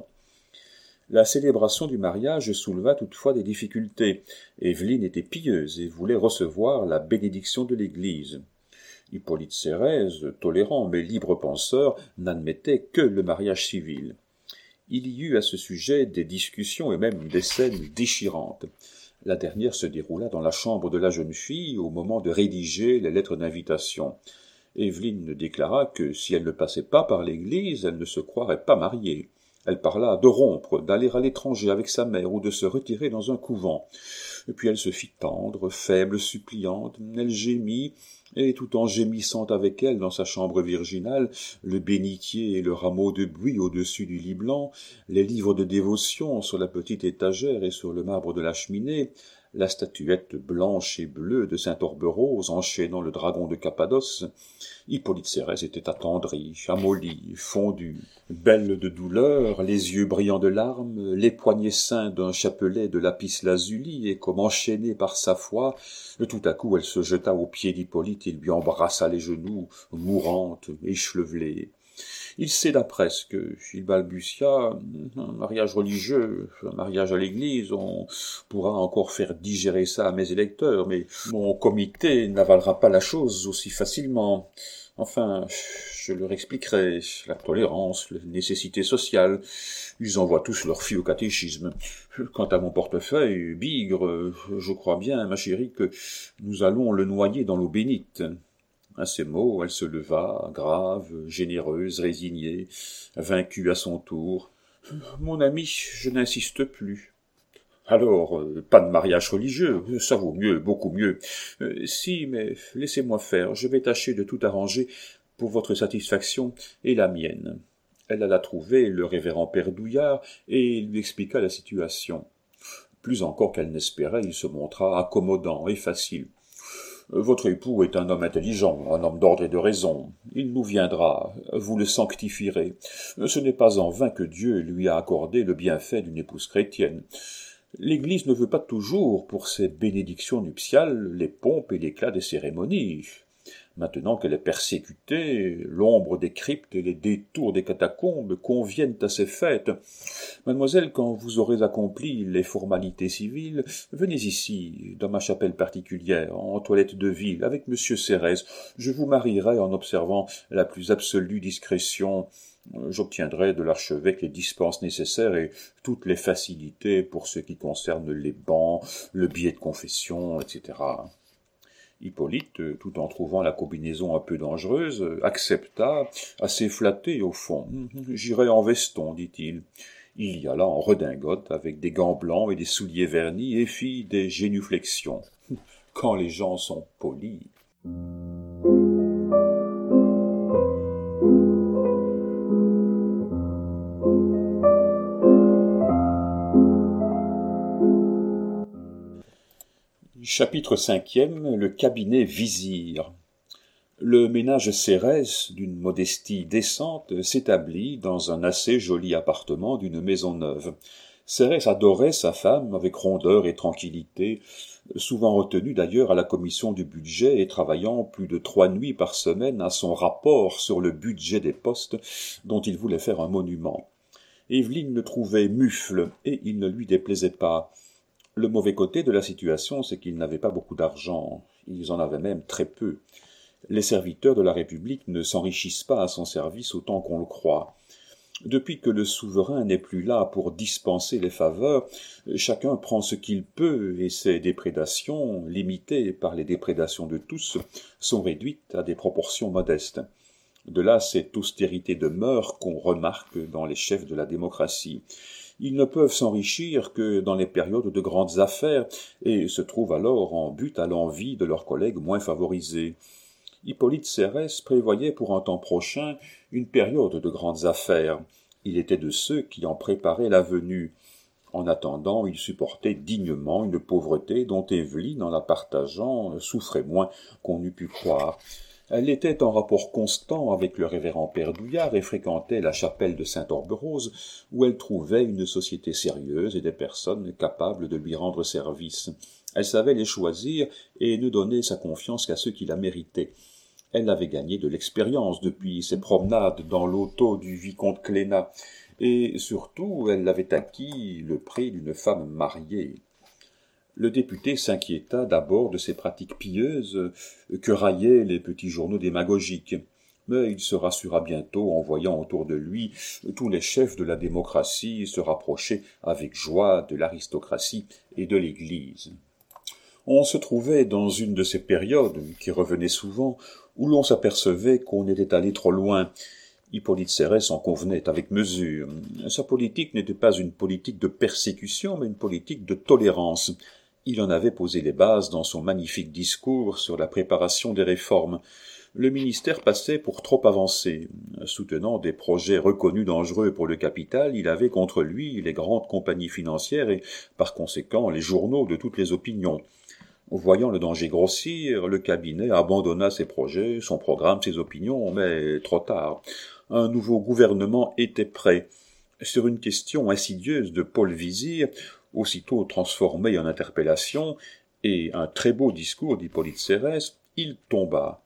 La célébration du mariage souleva toutefois des difficultés. Évelyne était pieuse et voulait recevoir la bénédiction de l'Église. Hippolyte Cérès, tolérant mais libre penseur, n'admettait que le mariage civil. Il y eut à ce sujet des discussions et même des scènes déchirantes. La dernière se déroula dans la chambre de la jeune fille au moment de rédiger les lettres d'invitation. Évelyne déclara que si elle ne passait pas par l'Église, elle ne se croirait pas mariée. Elle parla de rompre, d'aller à l'étranger avec sa mère ou de se retirer dans un couvent. Et puis elle se fit tendre, faible, suppliante. Elle gémit, et tout en gémissant avec elle dans sa chambre virginale, le bénitier et le rameau de buis au-dessus du lit blanc, les livres de dévotion sur la petite étagère et sur le marbre de la cheminée, la statuette blanche et bleue de saint Orberose enchaînant le dragon de Cappadoce, Hippolyte Cérès était attendri, amolli, fondu, belle de douleur, les yeux brillants de larmes, les poignets ceints d'un chapelet de lapis-lazuli, et comme enchaînée par sa foi, tout à coup elle se jeta aux pieds d'Hippolyte et lui embrassa les genoux, mourante, échevelée. Il céda presque, il balbutia, un mariage religieux, un mariage à l'église, on pourra encore faire digérer ça à mes électeurs, mais mon comité n'avalera pas la chose aussi facilement. Enfin, je leur expliquerai la tolérance, la nécessité sociale. Ils envoient tous leurs filles au catéchisme. Quant à mon portefeuille, bigre, je crois bien, ma chérie, que nous allons le noyer dans l'eau bénite. À ces mots, elle se leva, grave, généreuse, résignée, vaincue à son tour. « Mon ami, je n'insiste plus. »« Alors, pas de mariage religieux, ça vaut mieux, beaucoup mieux. Si, mais laissez-moi faire, je vais tâcher de tout arranger pour votre satisfaction et la mienne. » Elle alla trouver le révérend père Douillard et lui expliqua la situation. Plus encore qu'elle n'espérait, il se montra accommodant et facile. Votre époux est un homme intelligent, un homme d'ordre et de raison. Il nous viendra, vous le sanctifierez. Ce n'est pas en vain que Dieu lui a accordé le bienfait d'une épouse chrétienne. L'Église ne veut pas toujours, pour ses bénédictions nuptiales, les pompes et l'éclat des cérémonies. Maintenant qu'elle est persécutée, l'ombre des cryptes et les détours des catacombes conviennent à ces fêtes. Mademoiselle, quand vous aurez accompli les formalités civiles, venez ici, dans ma chapelle particulière, en toilette de ville, avec monsieur Cérès. Je vous marierai en observant la plus absolue discrétion. J'obtiendrai de l'archevêque les dispenses nécessaires et toutes les facilités pour ce qui concerne les bans, le billet de confession, etc. Hippolyte, tout en trouvant la combinaison un peu dangereuse, accepta, assez flatté au fond. « J'irai en veston, dit-il. » Il y alla en redingote, avec des gants blancs et des souliers vernis, et fit des génuflexions. Quand les gens sont polis. Chapitre 5e. Le cabinet vizir. Le ménage Cérès, d'une modestie décente, s'établit dans un assez joli appartement d'une maison neuve. Cérès adorait sa femme avec rondeur et tranquillité, souvent retenu d'ailleurs à la commission du budget et travaillant plus de 3 nuits par semaine à son rapport sur le budget des postes dont il voulait faire un monument. Évelyne le trouvait mufle et il ne lui déplaisait pas. Le mauvais côté de la situation, c'est qu'ils n'avaient pas beaucoup d'argent. Ils en avaient même très peu. Les serviteurs de la République ne s'enrichissent pas à son service autant qu'on le croit. Depuis que le souverain n'est plus là pour dispenser les faveurs, chacun prend ce qu'il peut et ses déprédations, limitées par les déprédations de tous, sont réduites à des proportions modestes. De là cette austérité de mœurs qu'on remarque dans les chefs de la démocratie. Ils ne peuvent s'enrichir que dans les périodes de grandes affaires et se trouvent alors en butte à l'envie de leurs collègues moins favorisés. Hippolyte Cérès prévoyait pour un temps prochain une période de grandes affaires. Il était de ceux qui en préparaient la venue. En attendant, il supportait dignement une pauvreté dont Évelyne, en la partageant, souffrait moins qu'on eût pu croire. Elle était en rapport constant avec le révérend père Douillard et fréquentait la chapelle de Saint-Orberose, où elle trouvait une société sérieuse et des personnes capables de lui rendre service. Elle savait les choisir et ne donnait sa confiance qu'à ceux qui la méritaient. Elle avait gagné de l'expérience depuis ses promenades dans l'auto du vicomte Cléna, et surtout elle avait acquis le prix d'une femme mariée. Le député s'inquiéta d'abord de ces pratiques pieuses que raillaient les petits journaux démagogiques, mais il se rassura bientôt en voyant autour de lui tous les chefs de la démocratie se rapprocher avec joie de l'aristocratie et de l'Église. On se trouvait dans une de ces périodes, qui revenaient souvent, où l'on s'apercevait qu'on était allé trop loin. Hippolyte Cérès en convenait avec mesure. Sa politique n'était pas une politique de persécution, mais une politique de tolérance. Il en avait posé les bases dans son magnifique discours sur la préparation des réformes. Le ministère passait pour trop avancé. Soutenant des projets reconnus dangereux pour le capital, il avait contre lui les grandes compagnies financières et, par conséquent, les journaux de toutes les opinions. Voyant le danger grossir, le cabinet abandonna ses projets, son programme, ses opinions, mais trop tard. Un nouveau gouvernement était prêt. Sur une question insidieuse de Paul Vizir, aussitôt transformée en interpellation, et un très beau discours d'Hippolyte Cérès, il tomba.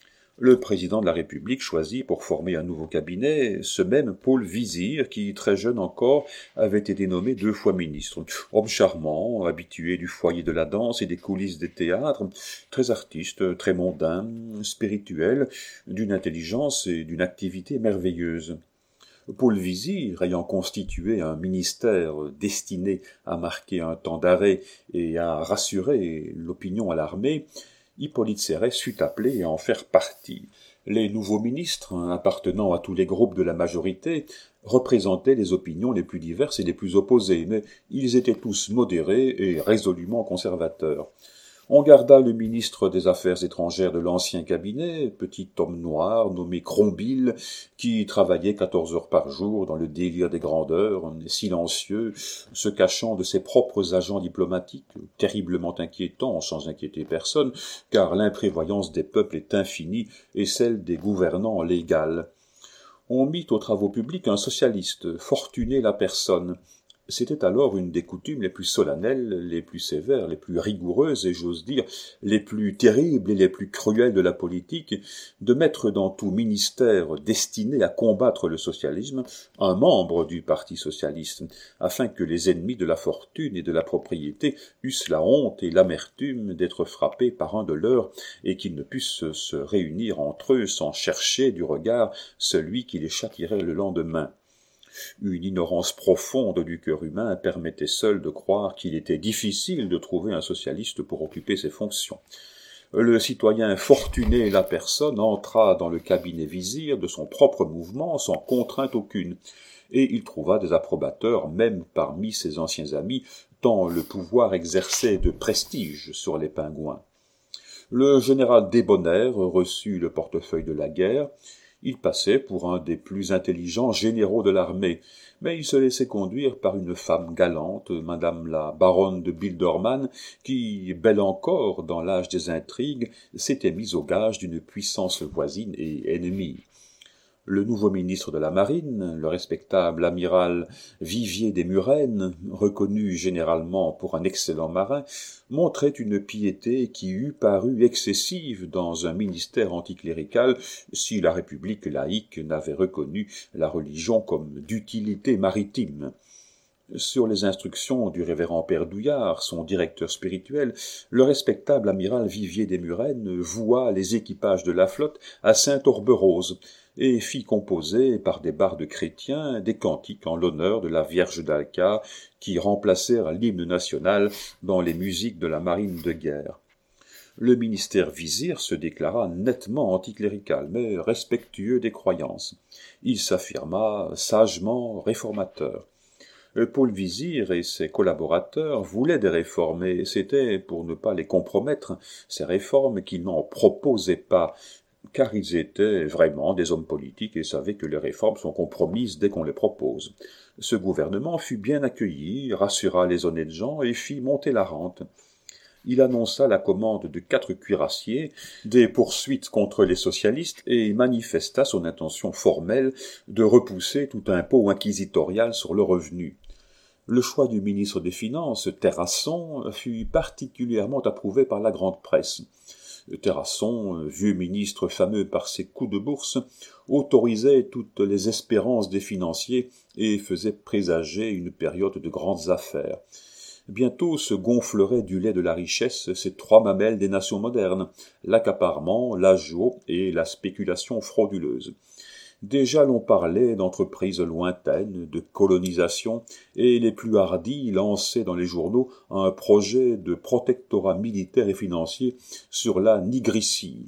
Le président de la République choisit pour former un nouveau cabinet ce même Paul Vizir qui, très jeune encore, avait été nommé 2 fois ministre. Homme charmant, habitué du foyer de la danse et des coulisses des théâtres, très artiste, très mondain, spirituel, d'une intelligence et d'une activité merveilleuse. Paul Vizir, ayant constitué un ministère destiné à marquer un temps d'arrêt et à rassurer l'opinion alarmée, Hippolyte Cérès fut appelé à en faire partie. Les nouveaux ministres, appartenant à tous les groupes de la majorité, représentaient les opinions les plus diverses et les plus opposées, mais ils étaient tous modérés et résolument conservateurs. On garda le ministre des Affaires étrangères de l'ancien cabinet, petit homme noir nommé Crombile, qui travaillait 14 heures par jour dans le délire des grandeurs, silencieux, se cachant de ses propres agents diplomatiques, terriblement inquiétants sans inquiéter personne, car l'imprévoyance des peuples est infinie et celle des gouvernants légale. On mit aux travaux publics un socialiste, Fortuné la personne. C'était alors une des coutumes les plus solennelles, les plus sévères, les plus rigoureuses et, j'ose dire, les plus terribles et les plus cruelles de la politique, de mettre dans tout ministère destiné à combattre le socialisme un membre du Parti socialiste, afin que les ennemis de la fortune et de la propriété eussent la honte et l'amertume d'être frappés par un de leurs et qu'ils ne pussent se réunir entre eux sans chercher du regard celui qui les châtierait le lendemain. Une ignorance profonde du cœur humain permettait seule de croire qu'il était difficile de trouver un socialiste pour occuper ces fonctions. Le citoyen Fortuné la personne entra dans le cabinet Vizir de son propre mouvement sans contrainte aucune, et il trouva des approbateurs même parmi ses anciens amis, tant le pouvoir exerçait de prestige sur les pingouins. Le général Débonnaire reçut le portefeuille de la guerre. Il passait pour un des plus intelligents généraux de l'armée, mais il se laissait conduire par une femme galante, madame la baronne de Bildermann, qui, belle encore dans l'âge des intrigues, s'était mise au gage d'une puissance voisine et ennemie. Le nouveau ministre de la Marine, le respectable amiral Vivier des Murennes, reconnu généralement pour un excellent marin, montrait une piété qui eût paru excessive dans un ministère anticlérical si la République laïque n'avait reconnu la religion comme d'utilité maritime. Sur les instructions du révérend père Douillard, son directeur spirituel, le respectable amiral Vivier des Murennes voua les équipages de la flotte à Sainte-Orberose, et fit composer par des bardes chrétiens des cantiques en l'honneur de la Vierge d'Alca qui remplacèrent l'hymne national dans les musiques de la marine de guerre. Le ministère Vizir se déclara nettement anticlérical, mais respectueux des croyances. Il s'affirma sagement réformateur. Paul Vizir et ses collaborateurs voulaient des réformes, et c'était pour ne pas les compromettre, ces réformes qu'ils n'en proposaient pas, car ils étaient vraiment des hommes politiques et savaient que les réformes sont compromises dès qu'on les propose. Ce gouvernement fut bien accueilli, rassura les honnêtes gens et fit monter la rente. Il annonça la commande de 4 cuirassiers, des poursuites contre les socialistes et manifesta son intention formelle de repousser tout impôt inquisitorial sur le revenu. Le choix du ministre des Finances, Terrasson, fut particulièrement approuvé par la grande presse. Terrasson, vieux ministre fameux par ses coups de bourse, autorisait toutes les espérances des financiers et faisait présager une période de grandes affaires. Bientôt se gonfleraient du lait de la richesse ces 3 mamelles des nations modernes, l'accaparement, l'ajout et la spéculation frauduleuse. Déjà l'on parlait d'entreprises lointaines, de colonisation, et les plus hardis lançaient dans les journaux un projet de protectorat militaire et financier sur la nigricie.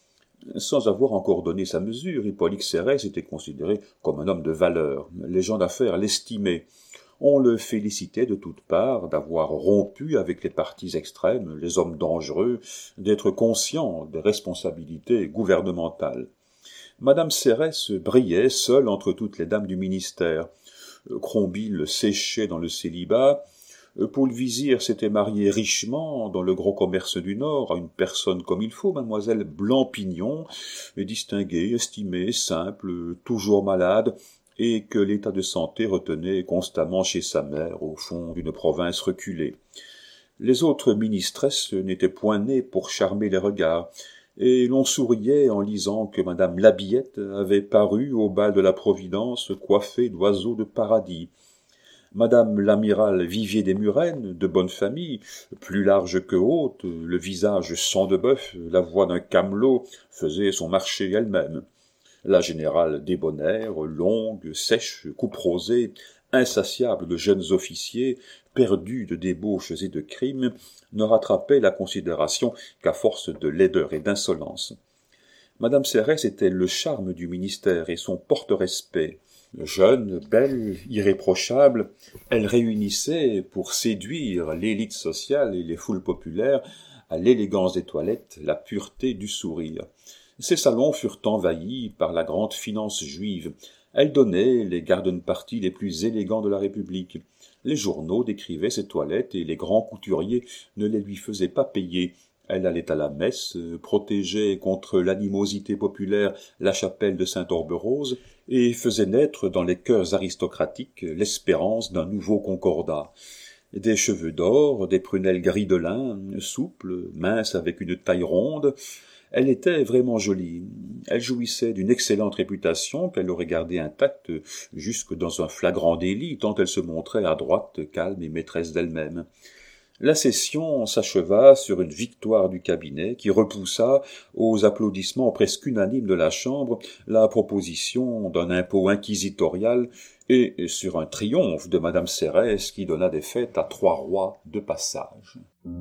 Sans avoir encore donné sa mesure, Hippolyte Cérès était considéré comme un homme de valeur. Les gens d'affaires l'estimaient. On le félicitait de toutes parts d'avoir rompu avec les partis extrêmes, les hommes dangereux, d'être conscient des responsabilités gouvernementales. Madame Cérès brillait seule entre toutes les dames du ministère. Crombile séchait dans le célibat. Paul Vizir s'était marié richement dans le gros commerce du Nord à une personne comme il faut, mademoiselle Blampignon, distinguée, estimée, simple, toujours malade, et que l'état de santé retenait constamment chez sa mère au fond d'une province reculée. Les autres ministresses n'étaient point nées pour charmer les regards, et l'on souriait en lisant que madame Labillette avait paru au bal de la Providence coiffée d'oiseaux de paradis. Madame l'amiral Vivier des Murennes, de bonne famille, plus large que haute, le visage sang de bœuf, la voix d'un camelot, faisait son marché elle-même. La générale débonnaire, longue, sèche, couperosée, insatiable de jeunes officiers, perdue de débauches et de crimes, ne rattrapait la considération qu'à force de laideur et d'insolence. Madame Cérès était le charme du ministère et son porte-respect. Jeune, belle, irréprochable, elle réunissait, pour séduire l'élite sociale et les foules populaires, à l'élégance des toilettes, la pureté du sourire. Ces salons furent envahis par la grande finance juive. Elle donnait les garden-parties les plus élégants de la République. Les journaux décrivaient ses toilettes et les grands couturiers ne les lui faisaient pas payer. Elle allait à la messe, protégeait contre l'animosité populaire la chapelle de Sainte-Orberose et faisait naître dans les cœurs aristocratiques l'espérance d'un nouveau concordat. Des cheveux d'or, des prunelles gris de lin, souples, minces avec une taille ronde, elle était vraiment jolie. Elle jouissait d'une excellente réputation qu'elle aurait gardée intacte jusque dans un flagrant délit, tant elle se montrait adroite, calme et maîtresse d'elle-même. La session s'acheva sur une victoire du cabinet qui repoussa, aux applaudissements presque unanimes de la Chambre, la proposition d'un impôt inquisitorial et sur un triomphe de madame Cérès qui donna des fêtes à 3 rois de passage.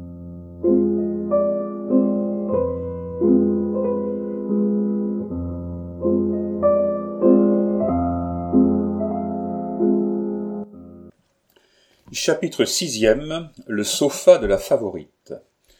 Chapitre 6e. Le sofa de la favorite.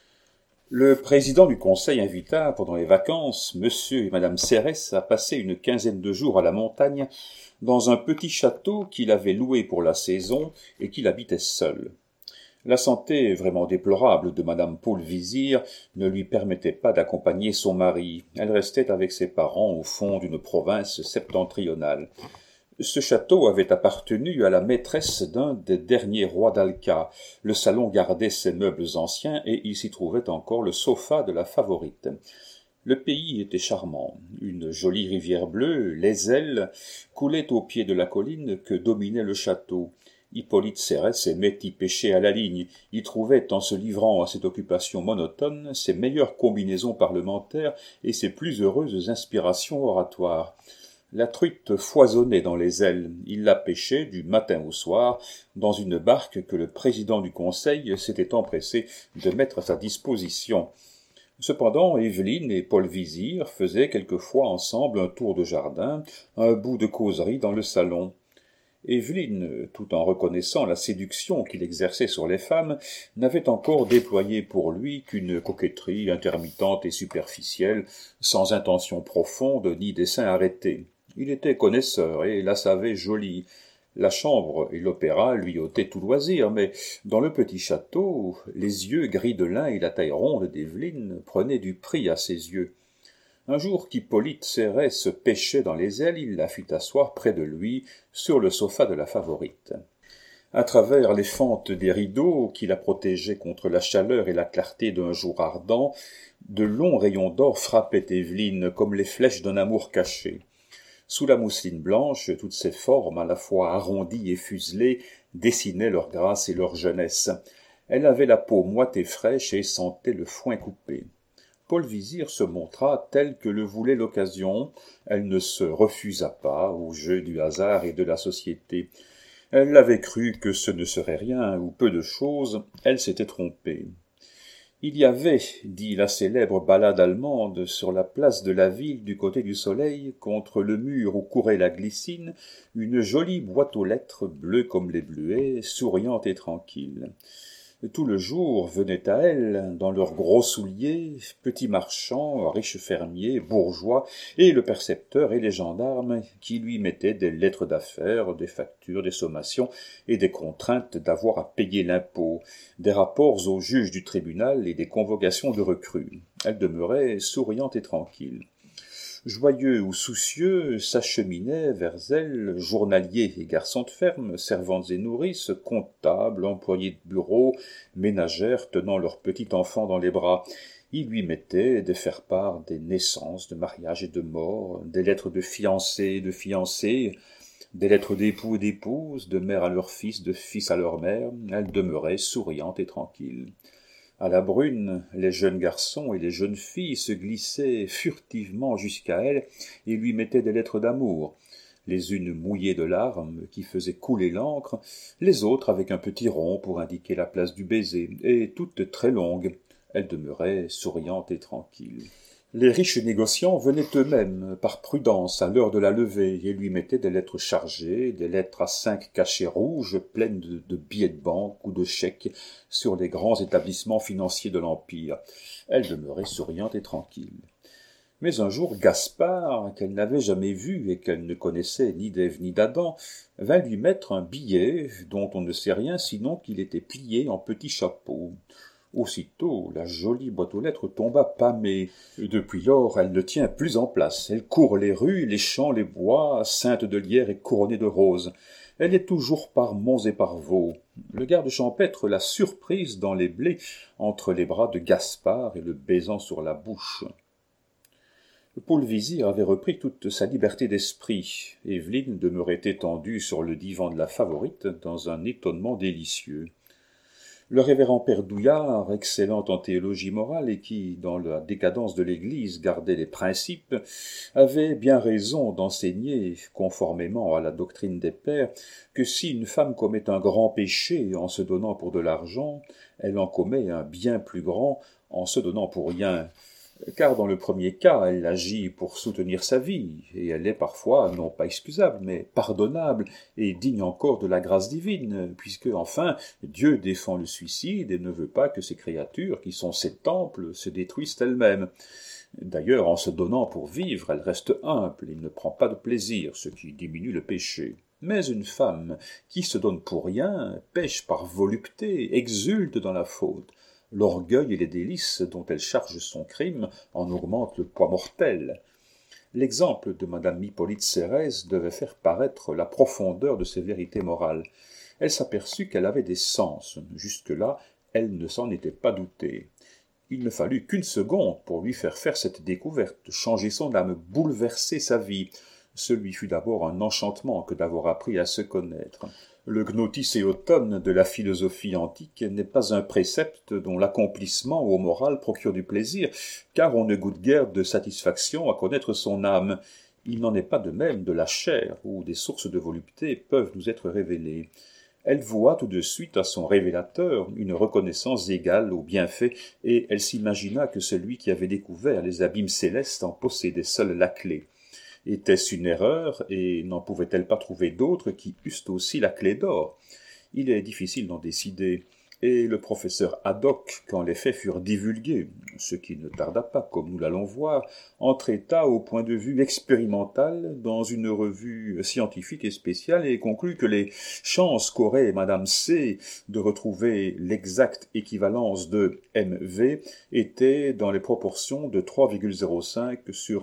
Le président du conseil invita, pendant les vacances, monsieur et madame Cérès à passer une quinzaine de jours à la montagne, dans un petit château qu'il avait loué pour la saison et qu'il habitait seul. La santé vraiment déplorable de madame Paul Vizir ne lui permettait pas d'accompagner son mari. Elle restait avec ses parents au fond d'une province septentrionale. Ce château avait appartenu à la maîtresse d'un des derniers rois d'Alca. Le salon gardait ses meubles anciens et il s'y trouvait encore le sofa de la favorite. Le pays était charmant. Une jolie rivière bleue, l'Aiselle, coulait au pied de la colline que dominait le château. Hippolyte Cérès aimait y pêcher à la ligne. Il trouvait, en se livrant à cette occupation monotone, ses meilleures combinaisons parlementaires et ses plus heureuses inspirations oratoires. La truite foisonnait dans les ailes. Il la pêchait du matin au soir dans une barque que le président du conseil s'était empressé de mettre à sa disposition. Cependant, Évelyne et Paul Vizir faisaient quelquefois ensemble un tour de jardin, un bout de causerie dans le salon. Évelyne, tout en reconnaissant la séduction qu'il exerçait sur les femmes, n'avait encore déployé pour lui qu'une coquetterie intermittente et superficielle, sans intention profonde ni dessein arrêté. Il était connaisseur et la savait jolie. La chambre et l'opéra lui ôtaient tout loisir, mais dans le petit château, les yeux gris de lin et la taille ronde d'Éveline prenaient du prix à ses yeux. Un jour qu'Hippolyte Cérès pêchait dans les ailes, il la fit asseoir près de lui, sur le sofa de la favorite. À travers les fentes des rideaux qui la protégeaient contre la chaleur et la clarté d'un jour ardent, de longs rayons d'or frappaient Évelyne comme les flèches d'un amour caché. Sous la mousseline blanche, toutes ces formes, à la fois arrondies et fuselées, dessinaient leur grâce et leur jeunesse. Elle avait la peau moite et fraîche et sentait le foin coupé. Paul Vizir se montra tel que le voulait l'occasion. Elle ne se refusa pas au jeu du hasard et de la société. Elle avait cru que ce ne serait rien ou peu de choses. Elle s'était trompée. Il y avait, dit la célèbre ballade allemande, sur la place de la ville du côté du soleil, contre le mur où courait la glycine, une jolie boîte aux lettres, bleue comme les bleuets, souriante et tranquille. Tout le jour venaient à elle, dans leurs gros souliers, petits marchands, riches fermiers, bourgeois, et le percepteur et les gendarmes, qui lui mettaient des lettres d'affaires, des factures, des sommations et des contraintes d'avoir à payer l'impôt, des rapports aux juges du tribunal et des convocations de recrues. Elle demeurait souriante et tranquille. Joyeux ou soucieux, s'acheminaient vers elle journaliers et garçons de ferme, servantes et nourrices, comptables, employés de bureau, ménagères tenant leur petit enfant dans les bras. Ils lui mettaient des faire-part des naissances, de mariages et de morts, des lettres de fiancés et de fiancés, des lettres d'époux et d'épouses, de mère à leur fils, de fils à leur mère. Elle demeurait souriante et tranquille. À la brune, les jeunes garçons et les jeunes filles se glissaient furtivement jusqu'à elle et lui mettaient des lettres d'amour, les unes mouillées de larmes qui faisaient couler l'encre, les autres avec un petit rond pour indiquer la place du baiser, et toutes très longues. Elle demeurait souriante et tranquille. Les riches négociants venaient eux-mêmes, par prudence, à l'heure de la levée, et lui mettaient des lettres chargées, des lettres à 5 cachets rouges, pleines de billets de banque ou de chèques, sur les grands établissements financiers de l'Empire. Elle demeurait souriante et tranquille. Mais un jour, Gaspard, qu'elle n'avait jamais vu et qu'elle ne connaissait ni d'Ève ni d'Adam, vint lui mettre un billet dont on ne sait rien sinon qu'il était plié en petits chapeaux. Aussitôt, la jolie boîte aux lettres tomba pâmée. Depuis lors, elle ne tient plus en place. Elle court les rues, les champs, les bois, ceinte de lierre et couronnée de roses. Elle est toujours par monts et par vaux. Le garde champêtre l'a surprise dans les blés, entre les bras de Gaspard et le baisant sur la bouche. Paul Vizir avait repris toute sa liberté d'esprit. Évelyne demeurait étendue sur le divan de la Favorite, dans un étonnement délicieux. Le révérend père Douillard, excellent en théologie morale et qui, dans la décadence de l'Église, gardait les principes, avait bien raison d'enseigner, conformément à la doctrine des pères, que si une femme commet un grand péché en se donnant pour de l'argent, elle en commet un bien plus grand en se donnant pour rien. Car dans le premier cas, elle agit pour soutenir sa vie, et elle est parfois, non pas excusable, mais pardonnable, et digne encore de la grâce divine, puisque, enfin, Dieu défend le suicide et ne veut pas que ces créatures, qui sont ses temples, se détruisent elles-mêmes. D'ailleurs, en se donnant pour vivre, elle reste humble et ne prend pas de plaisir, ce qui diminue le péché. Mais une femme qui se donne pour rien, pêche par volupté, exulte dans la faute. L'orgueil et les délices dont elle charge son crime en augmentent le poids mortel. L'exemple de madame Hippolyte Cérès devait faire paraître la profondeur de ses vérités morales. Elle s'aperçut qu'elle avait des sens. Jusque-là, elle ne s'en était pas doutée. Il ne fallut qu'une seconde pour lui faire cette découverte, changer son âme, bouleverser sa vie. Ce lui fut d'abord un enchantement que d'avoir appris à se connaître. Le gnotisséotone de la philosophie antique n'est pas un précepte dont l'accomplissement au moral procure du plaisir, car on ne goûte guère de satisfaction à connaître son âme. Il n'en est pas de même de la chair, où des sources de volupté peuvent nous être révélées. Elle voua tout de suite à son révélateur une reconnaissance égale aux bienfaits, et elle s'imagina que celui qui avait découvert les abîmes célestes en possédait seul la clé. Était-ce une erreur, et n'en pouvait-elle pas trouver d'autres qui eussent aussi la clé d'or? Il est difficile d'en décider, et le professeur Haddock, quand les faits furent divulgués, ce qui ne tarda pas, comme nous l'allons voir, en traita au point de vue expérimental dans une revue scientifique et spéciale et conclut que les chances qu'aurait madame C de retrouver l'exacte équivalence de MV étaient dans les proportions de 3,05 sur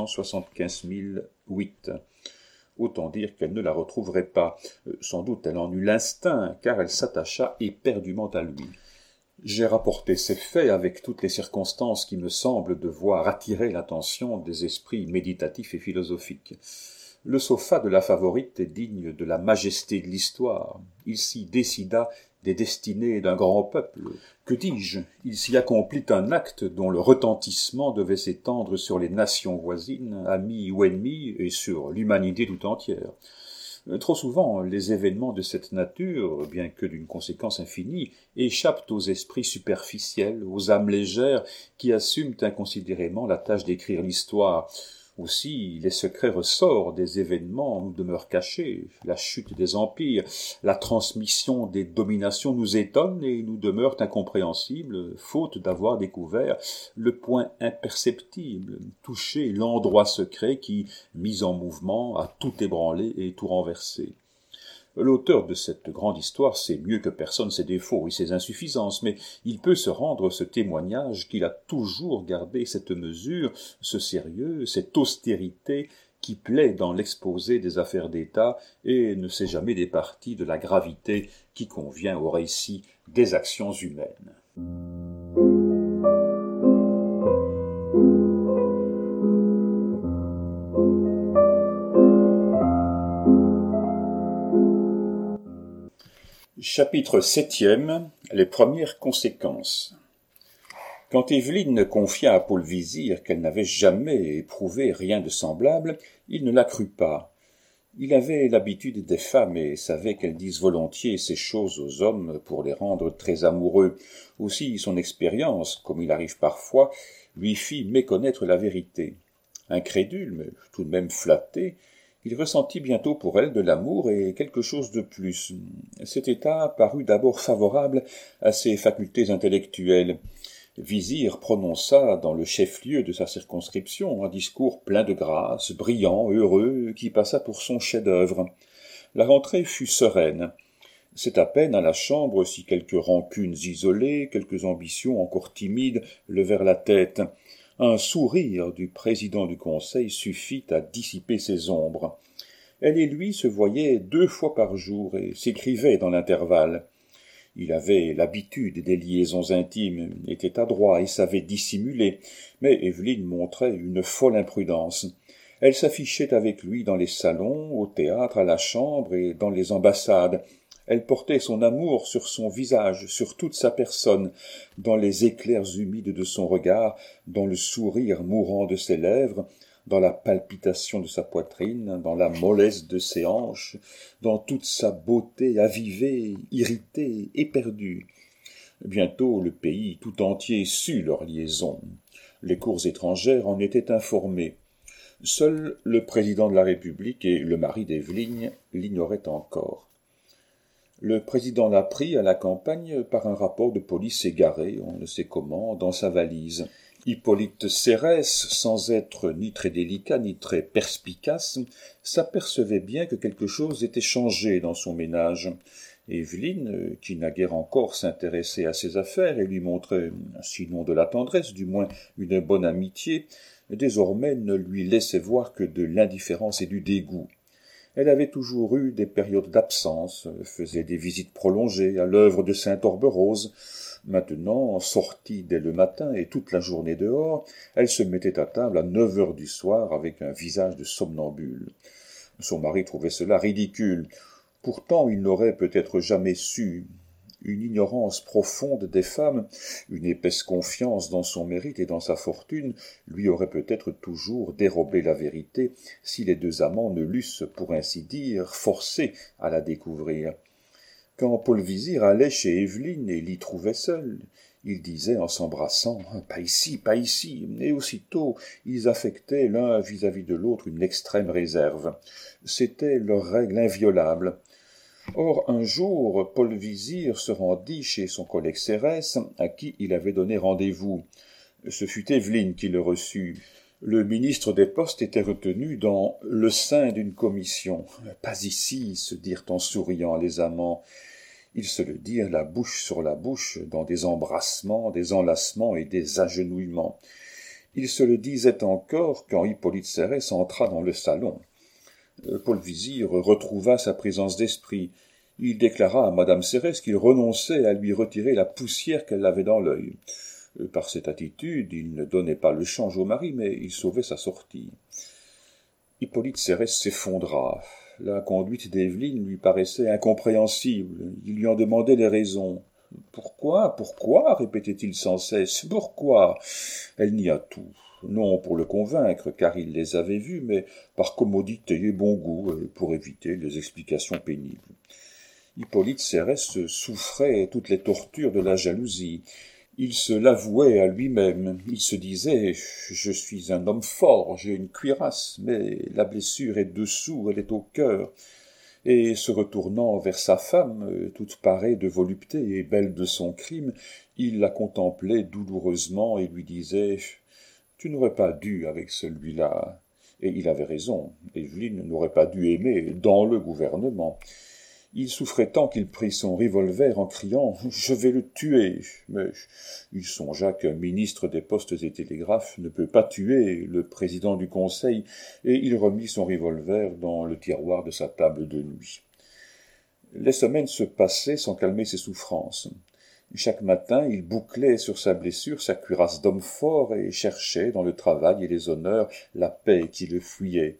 975 008. Autant dire qu'elle ne la retrouverait pas. Sans doute elle en eut l'instinct, car elle s'attacha éperdument à lui. J'ai rapporté ces faits avec toutes les circonstances qui me semblent devoir attirer l'attention des esprits méditatifs et philosophiques. Le sofa de la Favorite est digne de la majesté de l'histoire. Il s'y décida des destinées d'un grand peuple. Que dis-je? Il s'y accomplit un acte dont le retentissement devait s'étendre sur les nations voisines, amies ou ennemies, et sur l'humanité tout entière. Trop souvent, les événements de cette nature, bien que d'une conséquence infinie, échappent aux esprits superficiels, aux âmes légères qui assument inconsidérément la tâche d'écrire l'histoire. Aussi, les secrets ressorts des événements nous demeurent cachés. La chute des empires, la transmission des dominations nous étonnent et nous demeurent incompréhensibles, faute d'avoir découvert le point imperceptible, touché l'endroit secret qui, mis en mouvement, a tout ébranlé et tout renversé. L'auteur de cette grande histoire sait mieux que personne ses défauts et ses insuffisances, mais il peut se rendre ce témoignage qu'il a toujours gardé cette mesure, ce sérieux, cette austérité qui plaît dans l'exposé des affaires d'État et ne s'est jamais départi de la gravité qui convient au récit des actions humaines. Chapitre 7e. Les premières conséquences. Quand Évelyne confia à Paul Vizir qu'elle n'avait jamais éprouvé rien de semblable, il ne la crut pas. Il avait l'habitude des femmes et savait qu'elles disent volontiers ces choses aux hommes pour les rendre très amoureux. Aussi son expérience, comme il arrive parfois, lui fit méconnaître la vérité. Incrédule, mais tout de même flatté, il ressentit bientôt pour elle de l'amour et quelque chose de plus. Cet état parut d'abord favorable à ses facultés intellectuelles. Vizir prononça dans le chef-lieu de sa circonscription un discours plein de grâce, brillant, heureux, qui passa pour son chef-d'œuvre. La rentrée fut sereine. C'est à peine à la chambre si quelques rancunes isolées, quelques ambitions encore timides levèrent la tête. Un sourire du président du conseil suffit à dissiper ces ombres. Elle et lui se voyaient 2 fois par jour et s'écrivaient dans l'intervalle. Il avait l'habitude des liaisons intimes, était adroit et savait dissimuler, mais Évelyne montrait une folle imprudence. Elle s'affichait avec lui dans les salons, au théâtre, à la chambre et dans les ambassades. Elle portait son amour sur son visage, sur toute sa personne, dans les éclairs humides de son regard, dans le sourire mourant de ses lèvres, dans la palpitation de sa poitrine, dans la mollesse de ses hanches, dans toute sa beauté avivée, irritée, éperdue. Bientôt le pays tout entier sut leur liaison. Les cours étrangères en étaient informées. Seul le président de la République et le mari d'Évelyne l'ignoraient encore. Le président l'apprit à la campagne par un rapport de police égaré, on ne sait comment, dans sa valise. Hippolyte Cérès, sans être ni très délicat ni très perspicace, s'apercevait bien que quelque chose était changé dans son ménage. Évelyne, qui naguère encore s'intéressait à ses affaires et lui montrait, sinon de la tendresse, du moins une bonne amitié, désormais ne lui laissait voir que de l'indifférence et du dégoût. Elle avait toujours eu des périodes d'absence, faisait des visites prolongées à l'œuvre de Sainte-Orberose. Maintenant, sortie dès le matin et toute la journée dehors, elle se mettait à table à 9 heures du soir avec un visage de somnambule. Son mari trouvait cela ridicule. Pourtant, il n'aurait peut-être jamais su. Une ignorance profonde des femmes, une épaisse confiance dans son mérite et dans sa fortune, lui aurait peut-être toujours dérobé la vérité si les 2 amants ne l'eussent, pour ainsi dire, forcé à la découvrir. Quand Paul Vizir allait chez Évelyne et l'y trouvait seul, il disait en s'embrassant « Pas ici, pas ici !» et aussitôt ils affectaient l'un vis-à-vis de l'autre une extrême réserve. C'était leur règle inviolable. Or, un jour, Paul Vizir se rendit chez son collègue Cérès, à qui il avait donné rendez-vous. Ce fut Évelyne qui le reçut. Le ministre des Postes était retenu dans le sein d'une commission. « Pas ici !» se dirent en souriant les amants. Ils se le dirent la bouche sur la bouche, dans des embrassements, des enlacements et des agenouillements. Ils se le disaient encore quand Hippolyte Cérès entra dans le salon. Paul Vizir retrouva sa présence d'esprit. Il déclara à madame Cérès qu'il renonçait à lui retirer la poussière qu'elle avait dans l'œil. Par cette attitude, il ne donnait pas le change au mari, mais il sauvait sa sortie. Hippolyte Cérès s'effondra. La conduite d'Évelyne lui paraissait incompréhensible. Il lui en demandait les raisons. « Pourquoi, pourquoi ?» répétait-il sans cesse. « Pourquoi ?» Elle nia tout. non pour le convaincre, car il les avait vus, mais par commodité et bon goût, et pour éviter les explications pénibles. Hippolyte Cérès souffrait toutes les tortures de la jalousie. Il se l'avouait à lui-même. Il se disait « Je suis un homme fort, j'ai une cuirasse, mais la blessure est dessous, elle est au cœur. » Et se retournant vers sa femme, toute parée de volupté et belle de son crime, il la contemplait douloureusement et lui disait « Tu n'aurais pas dû avec celui-là. » Et il avait raison. Evelyne n'aurait pas dû aimer dans le gouvernement. Il souffrait tant qu'il prit son revolver en criant « Je vais le tuer !» Mais il songea qu'un ministre des Postes et Télégraphes ne peut pas tuer le président du Conseil, et il remit son revolver dans le tiroir de sa table de nuit. Les semaines se passaient sans calmer ses souffrances. Chaque matin, il bouclait sur sa blessure sa cuirasse d'homme fort et cherchait, dans le travail et les honneurs, la paix qui le fuyait.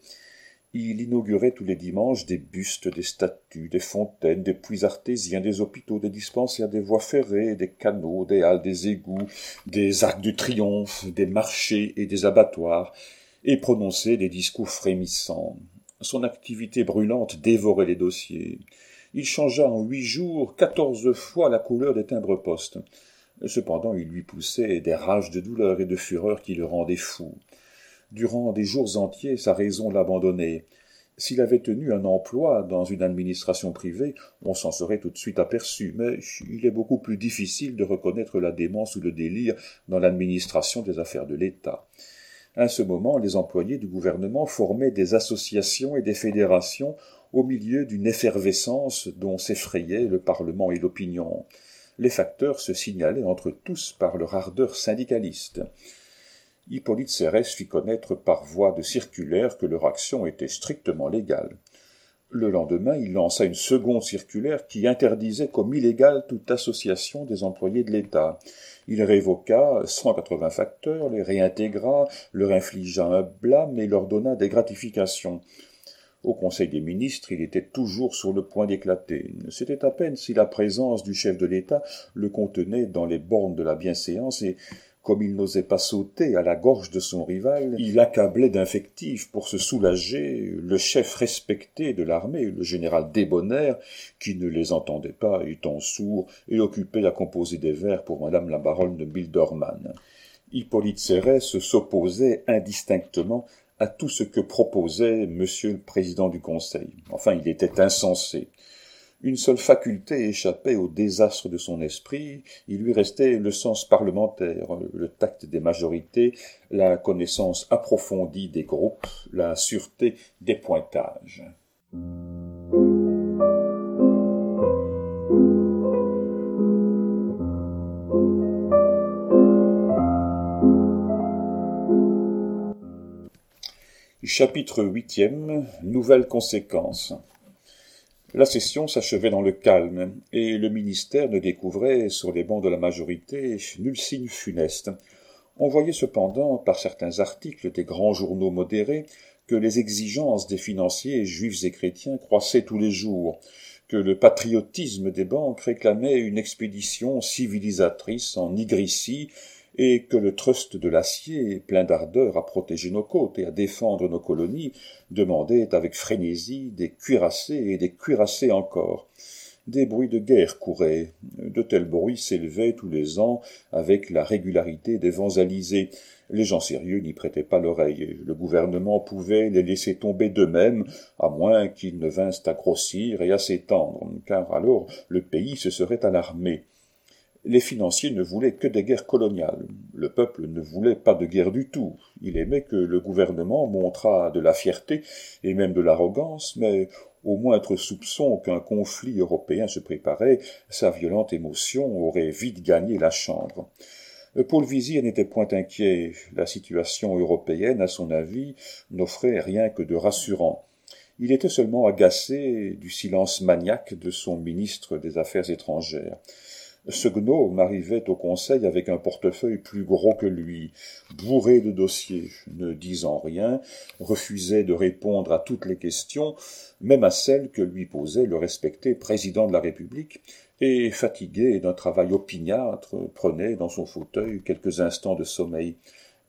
Il inaugurait tous les dimanches des bustes, des statues, des fontaines, des puits artésiens, des hôpitaux, des dispensaires, des voies ferrées, des canaux, des halles, des égouts, des arcs de triomphe, des marchés et des abattoirs, et prononçait des discours frémissants. Son activité brûlante dévorait les dossiers. Il changea en 8 jours 14 fois la couleur des timbres-poste. Cependant, il lui poussait des rages de douleur et de fureur qui le rendaient fou. Durant des jours entiers, sa raison l'abandonnait. S'il avait tenu un emploi dans une administration privée, on s'en serait tout de suite aperçu, mais il est beaucoup plus difficile de reconnaître la démence ou le délire dans l'administration des affaires de l'État. À ce moment, les employés du gouvernement formaient des associations et des fédérations au milieu d'une effervescence dont s'effrayaient le Parlement et l'opinion. Les facteurs se signalaient entre tous par leur ardeur syndicaliste. Hippolyte Cérès fit connaître par voie de circulaire que leur action était strictement légale. Le lendemain, il lança une seconde circulaire qui interdisait comme illégale toute association des employés de l'État. Il révoqua 180 facteurs, les réintégra, leur infligea un blâme et leur donna des gratifications. Au Conseil des ministres, il était toujours sur le point d'éclater. C'était à peine si la présence du chef de l'État le contenait dans les bornes de la bienséance et, comme il n'osait pas sauter à la gorge de son rival, il accablait d'invectives pour se soulager le chef respecté de l'armée, le général Débonnaire, qui ne les entendait pas, étant sourd, et occupé à composer des vers pour madame la baronne de Bildermann. Hippolyte Cérès s'opposait indistinctement à tout ce que proposait monsieur le président du Conseil. Enfin, il était insensé. Une seule faculté échappait au désastre de son esprit, il lui restait le sens parlementaire, le tact des majorités, la connaissance approfondie des groupes, la sûreté des pointages. Chapitre 8e. Nouvelles conséquences. La session s'achevait dans le calme, et le ministère ne découvrait, sur les bancs de la majorité, nul signe funeste. On voyait cependant, par certains articles des grands journaux modérés, que les exigences des financiers juifs et chrétiens croissaient tous les jours, que le patriotisme des banques réclamait une expédition civilisatrice en Nigricie, et que le trust de l'acier, plein d'ardeur à protéger nos côtes et à défendre nos colonies, demandait avec frénésie des cuirassés et des cuirassés encore. Des bruits de guerre couraient. De tels bruits s'élevaient tous les ans avec la régularité des vents alizés. Les gens sérieux n'y prêtaient pas l'oreille. Le gouvernement pouvait les laisser tomber d'eux-mêmes, à moins qu'ils ne vinssent à grossir et à s'étendre, car alors le pays se serait alarmé. Les financiers ne voulaient que des guerres coloniales. Le peuple ne voulait pas de guerre du tout. Il aimait que le gouvernement montrât de la fierté et même de l'arrogance, mais au moindre soupçon qu'un conflit européen se préparait, sa violente émotion aurait vite gagné la chambre. Paul Vizir n'était point inquiet. La situation européenne, à son avis, n'offrait rien que de rassurant. Il était seulement agacé du silence maniaque de son ministre des Affaires étrangères. Ce gnome arrivait au conseil avec un portefeuille plus gros que lui, bourré de dossiers, ne disant rien, refusait de répondre à toutes les questions, même à celles que lui posait le respecté président de la République, et, fatigué d'un travail opiniâtre, prenait dans son fauteuil quelques instants de sommeil.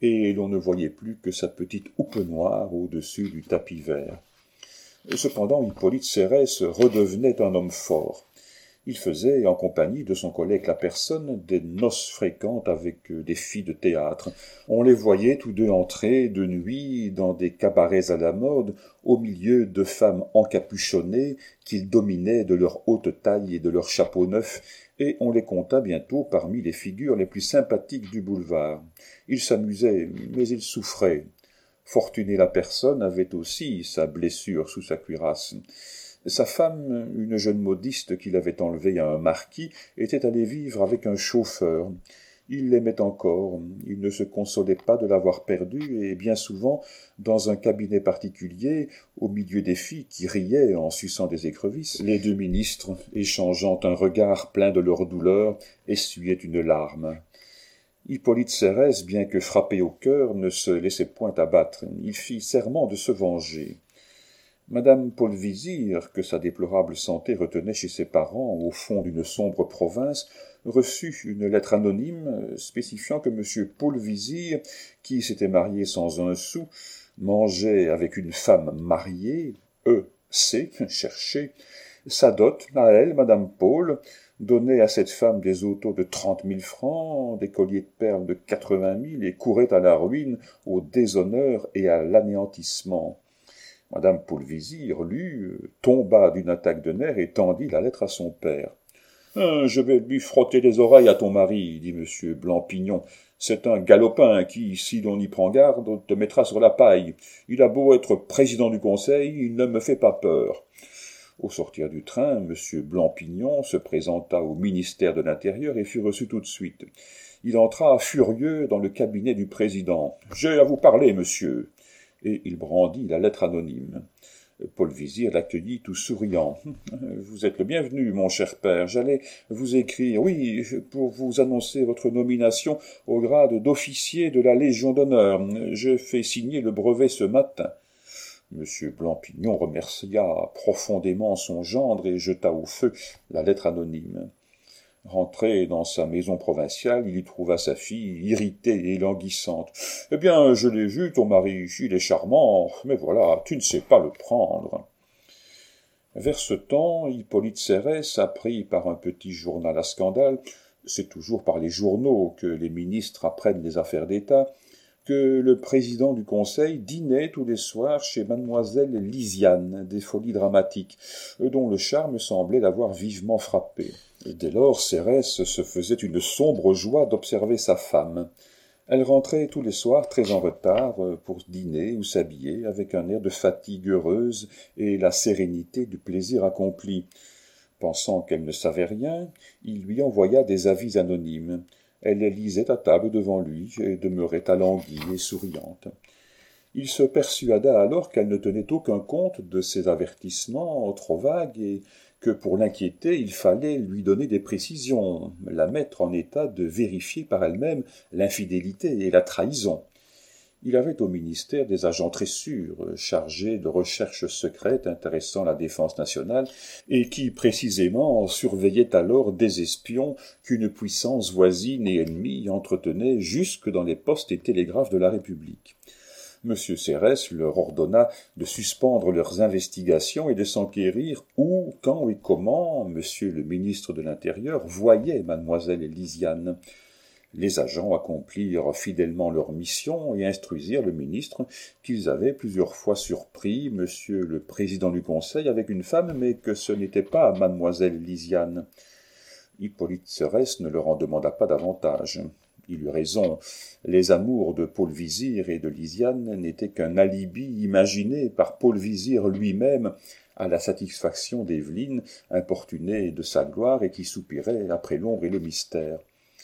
et l'on ne voyait plus que sa petite houppe noire au-dessus du tapis vert. Cependant, Hippolyte Cérès redevenait un homme fort. Il faisait, en compagnie de son collègue la personne, des noces fréquentes avec des filles de théâtre. On les voyait tous deux entrer de nuit dans des cabarets à la mode, au milieu de femmes encapuchonnées qu'ils dominaient de leur haute taille et de leurs chapeaux neufs, et on les compta bientôt parmi les figures les plus sympathiques du boulevard. Ils s'amusaient, mais ils souffraient. Fortuné la personne avait aussi sa blessure sous sa cuirasse. Sa femme, une jeune modiste qu'il avait enlevée à un marquis, était allée vivre avec un chauffeur. Il l'aimait encore, il ne se consolait pas de l'avoir perdue, et bien souvent, dans un cabinet particulier, au milieu des filles qui riaient en suçant des écrevisses, les deux ministres, échangeant un regard plein de leur douleur, essuyaient une larme. Hippolyte Cérès, bien que frappé au cœur, ne se laissait point abattre. Il fit serment de se venger. Madame Paul Vizir, que sa déplorable santé retenait chez ses parents au fond d'une sombre province, reçut une lettre anonyme spécifiant que M. Paul Vizir, qui s'était marié sans un sou, mangeait avec une femme mariée, E.C., cherchée, sa dot à elle, Madame Paul, donnait à cette femme des autos de 30 000 francs, des colliers de perles de 80 000 et courait à la ruine, au déshonneur et à l'anéantissement. Madame Paul Vizir lut, tomba d'une attaque de nerfs et tendit la lettre à son père. « Je vais lui frotter les oreilles à ton mari, dit M. Blampignon. C'est un galopin qui, si l'on y prend garde, te mettra sur la paille. Il a beau être président du conseil, il ne me fait pas peur. » Au sortir du train, M. Blampignon se présenta au ministère de l'Intérieur et fut reçu tout de suite. Il entra furieux dans le cabinet du président. « J'ai à vous parler, monsieur. » Et il brandit la lettre anonyme. Paul Vizir l'accueillit tout souriant. « Vous êtes le bienvenu, mon cher père. J'allais vous écrire, oui, pour vous annoncer votre nomination au grade d'officier de la Légion d'honneur. Je fais signer le brevet ce matin. » M. Blampignon remercia profondément son gendre et jeta au feu la lettre anonyme. Rentré dans sa maison provinciale, il y trouva sa fille, irritée et languissante. « Eh bien, je l'ai vu, ton mari, il est charmant, mais voilà, tu ne sais pas le prendre. » Vers ce temps, Hippolyte Cérès apprit par un petit journal à scandale, c'est toujours par les journaux que les ministres apprennent les affaires d'État, que le président du conseil dînait tous les soirs chez mademoiselle Lysiane, des Folies Dramatiques, dont le charme semblait l'avoir vivement frappé. Dès lors, Cérès se faisait une sombre joie d'observer sa femme. Elle rentrait tous les soirs très en retard pour dîner ou s'habiller, avec un air de fatigue heureuse et la sérénité du plaisir accompli. Pensant qu'elle ne savait rien, il lui envoya des avis anonymes. Elle les lisait à table devant lui et demeurait alanguie et souriante. Il se persuada alors qu'elle ne tenait aucun compte de ses avertissements trop vagues et que pour l'inquiéter, il fallait lui donner des précisions, la mettre en état de vérifier par elle-même l'infidélité et la trahison. Il avait au ministère des agents très sûrs, chargés de recherches secrètes intéressant la défense nationale, et qui, précisément, surveillaient alors des espions qu'une puissance voisine et ennemie entretenait jusque dans les postes et télégraphes de la République. M. Cérès leur ordonna de suspendre leurs investigations et de s'enquérir où, quand et comment M. le ministre de l'Intérieur voyait mademoiselle Lysiane. Les agents accomplirent fidèlement leur mission et instruisirent le ministre qu'ils avaient plusieurs fois surpris M. le président du conseil avec une femme, mais que ce n'était pas mademoiselle Lysiane. Hippolyte Cérès ne leur en demanda pas davantage. Il eut raison. Les amours de Paul Vizir et de Lysiane n'étaient qu'un alibi imaginé par Paul Vizir lui-même à la satisfaction d'Evelyne, importunée de sa gloire et qui soupirait après l'ombre et le mystère.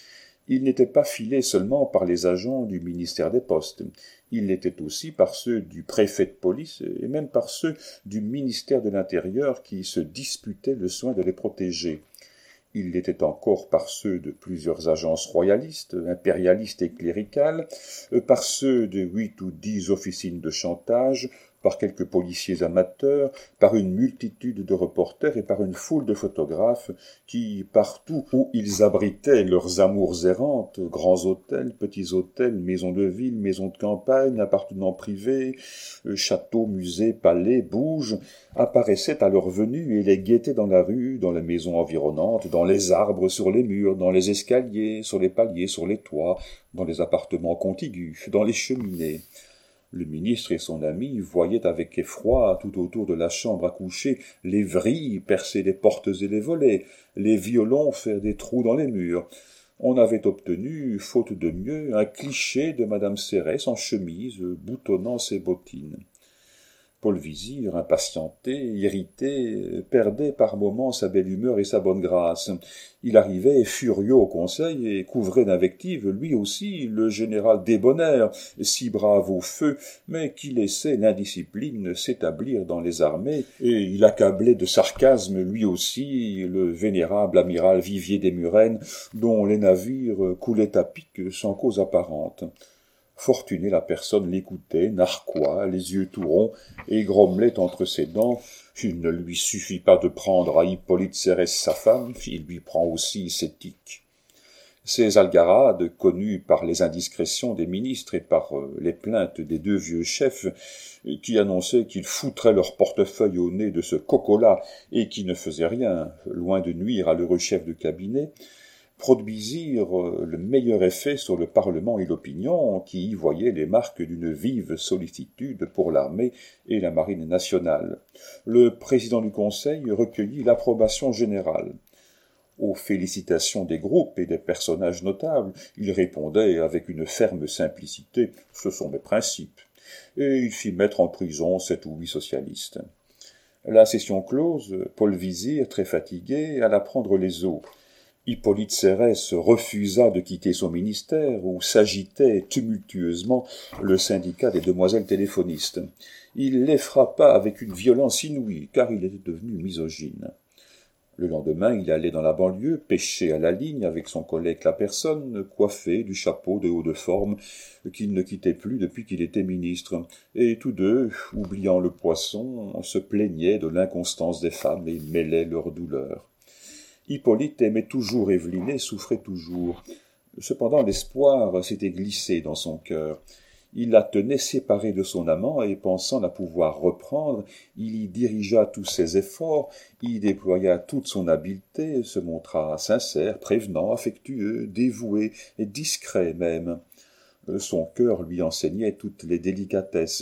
Il n'était pas filé seulement par les agents du ministère des Postes, il l'était aussi par ceux du préfet de police et même par ceux du ministère de l'Intérieur qui se disputaient le soin de les protéger. Il l'était encore par ceux de plusieurs agences royalistes, impérialistes et cléricales, par ceux de 8 ou 10 officines de chantage, par quelques policiers amateurs, par une multitude de reporters et par une foule de photographes qui, partout où ils abritaient leurs amours errantes, grands hôtels, petits hôtels, maisons de ville, maisons de campagne, appartements privés, châteaux, musées, palais, bouges, apparaissaient à leur venue et les guettaient dans la rue, dans les maisons environnantes, dans les arbres sur les murs, dans les escaliers, sur les paliers, sur les toits, dans les appartements contigus, dans les cheminées. Le ministre et son ami voyaient avec effroi, tout autour de la chambre à coucher, les vrilles percer les portes et les volets, les violons faire des trous dans les murs. On avait obtenu, faute de mieux, un cliché de madame Cérès en chemise, boutonnant ses bottines. Paul Vizir, impatienté, irrité, perdait par moments sa belle humeur et sa bonne grâce. Il arrivait furieux au conseil et couvrait d'invectives, lui aussi, le général Débonnaire, si brave au feu, mais qui laissait l'indiscipline s'établir dans les armées, et il accablait de sarcasme, lui aussi, le vénérable amiral Vivier des Murennes, dont les navires coulaient à pic sans cause apparente. Fortuné la personne l'écoutait, narquois, les yeux tout ronds, et grommelait entre ses dents. Il ne lui suffit pas de prendre à Hippolyte Cérès sa femme, il lui prend aussi ses tiques. Ces algarades, connues par les indiscrétions des ministres et par les plaintes des deux vieux chefs, qui annonçaient qu'ils foutraient leur portefeuille au nez de ce coco-là et qui ne faisait rien, loin de nuire à l'heureux chef de cabinet, produisirent le meilleur effet sur le Parlement et l'opinion, qui y voyaient les marques d'une vive sollicitude pour l'armée et la marine nationale. Le président du Conseil recueillit l'approbation générale. Aux félicitations des groupes et des personnages notables, il répondait avec une ferme simplicité « Ce sont mes principes », et il fit mettre en prison 7 ou 8 socialistes. La session close, Paul Vizir, très fatigué, alla prendre les eaux. Hippolyte Cérès refusa de quitter son ministère où s'agitait tumultueusement le syndicat des demoiselles téléphonistes. Il les frappa avec une violence inouïe, car il était devenu misogyne. Le lendemain, il allait dans la banlieue, pêcher à la ligne avec son collègue Claperson, coiffé du chapeau de haut de forme qu'il ne quittait plus depuis qu'il était ministre, et tous deux, oubliant le poisson, se plaignaient de l'inconstance des femmes et mêlaient leurs douleurs. Hippolyte aimait toujours Evelyne et souffrait toujours. Cependant, l'espoir s'était glissé dans son cœur. Il la tenait séparée de son amant et, pensant la pouvoir reprendre, il y dirigea tous ses efforts, y déploya toute son habileté, se montra sincère, prévenant, affectueux, dévoué et discret même. Son cœur lui enseignait toutes les délicatesses.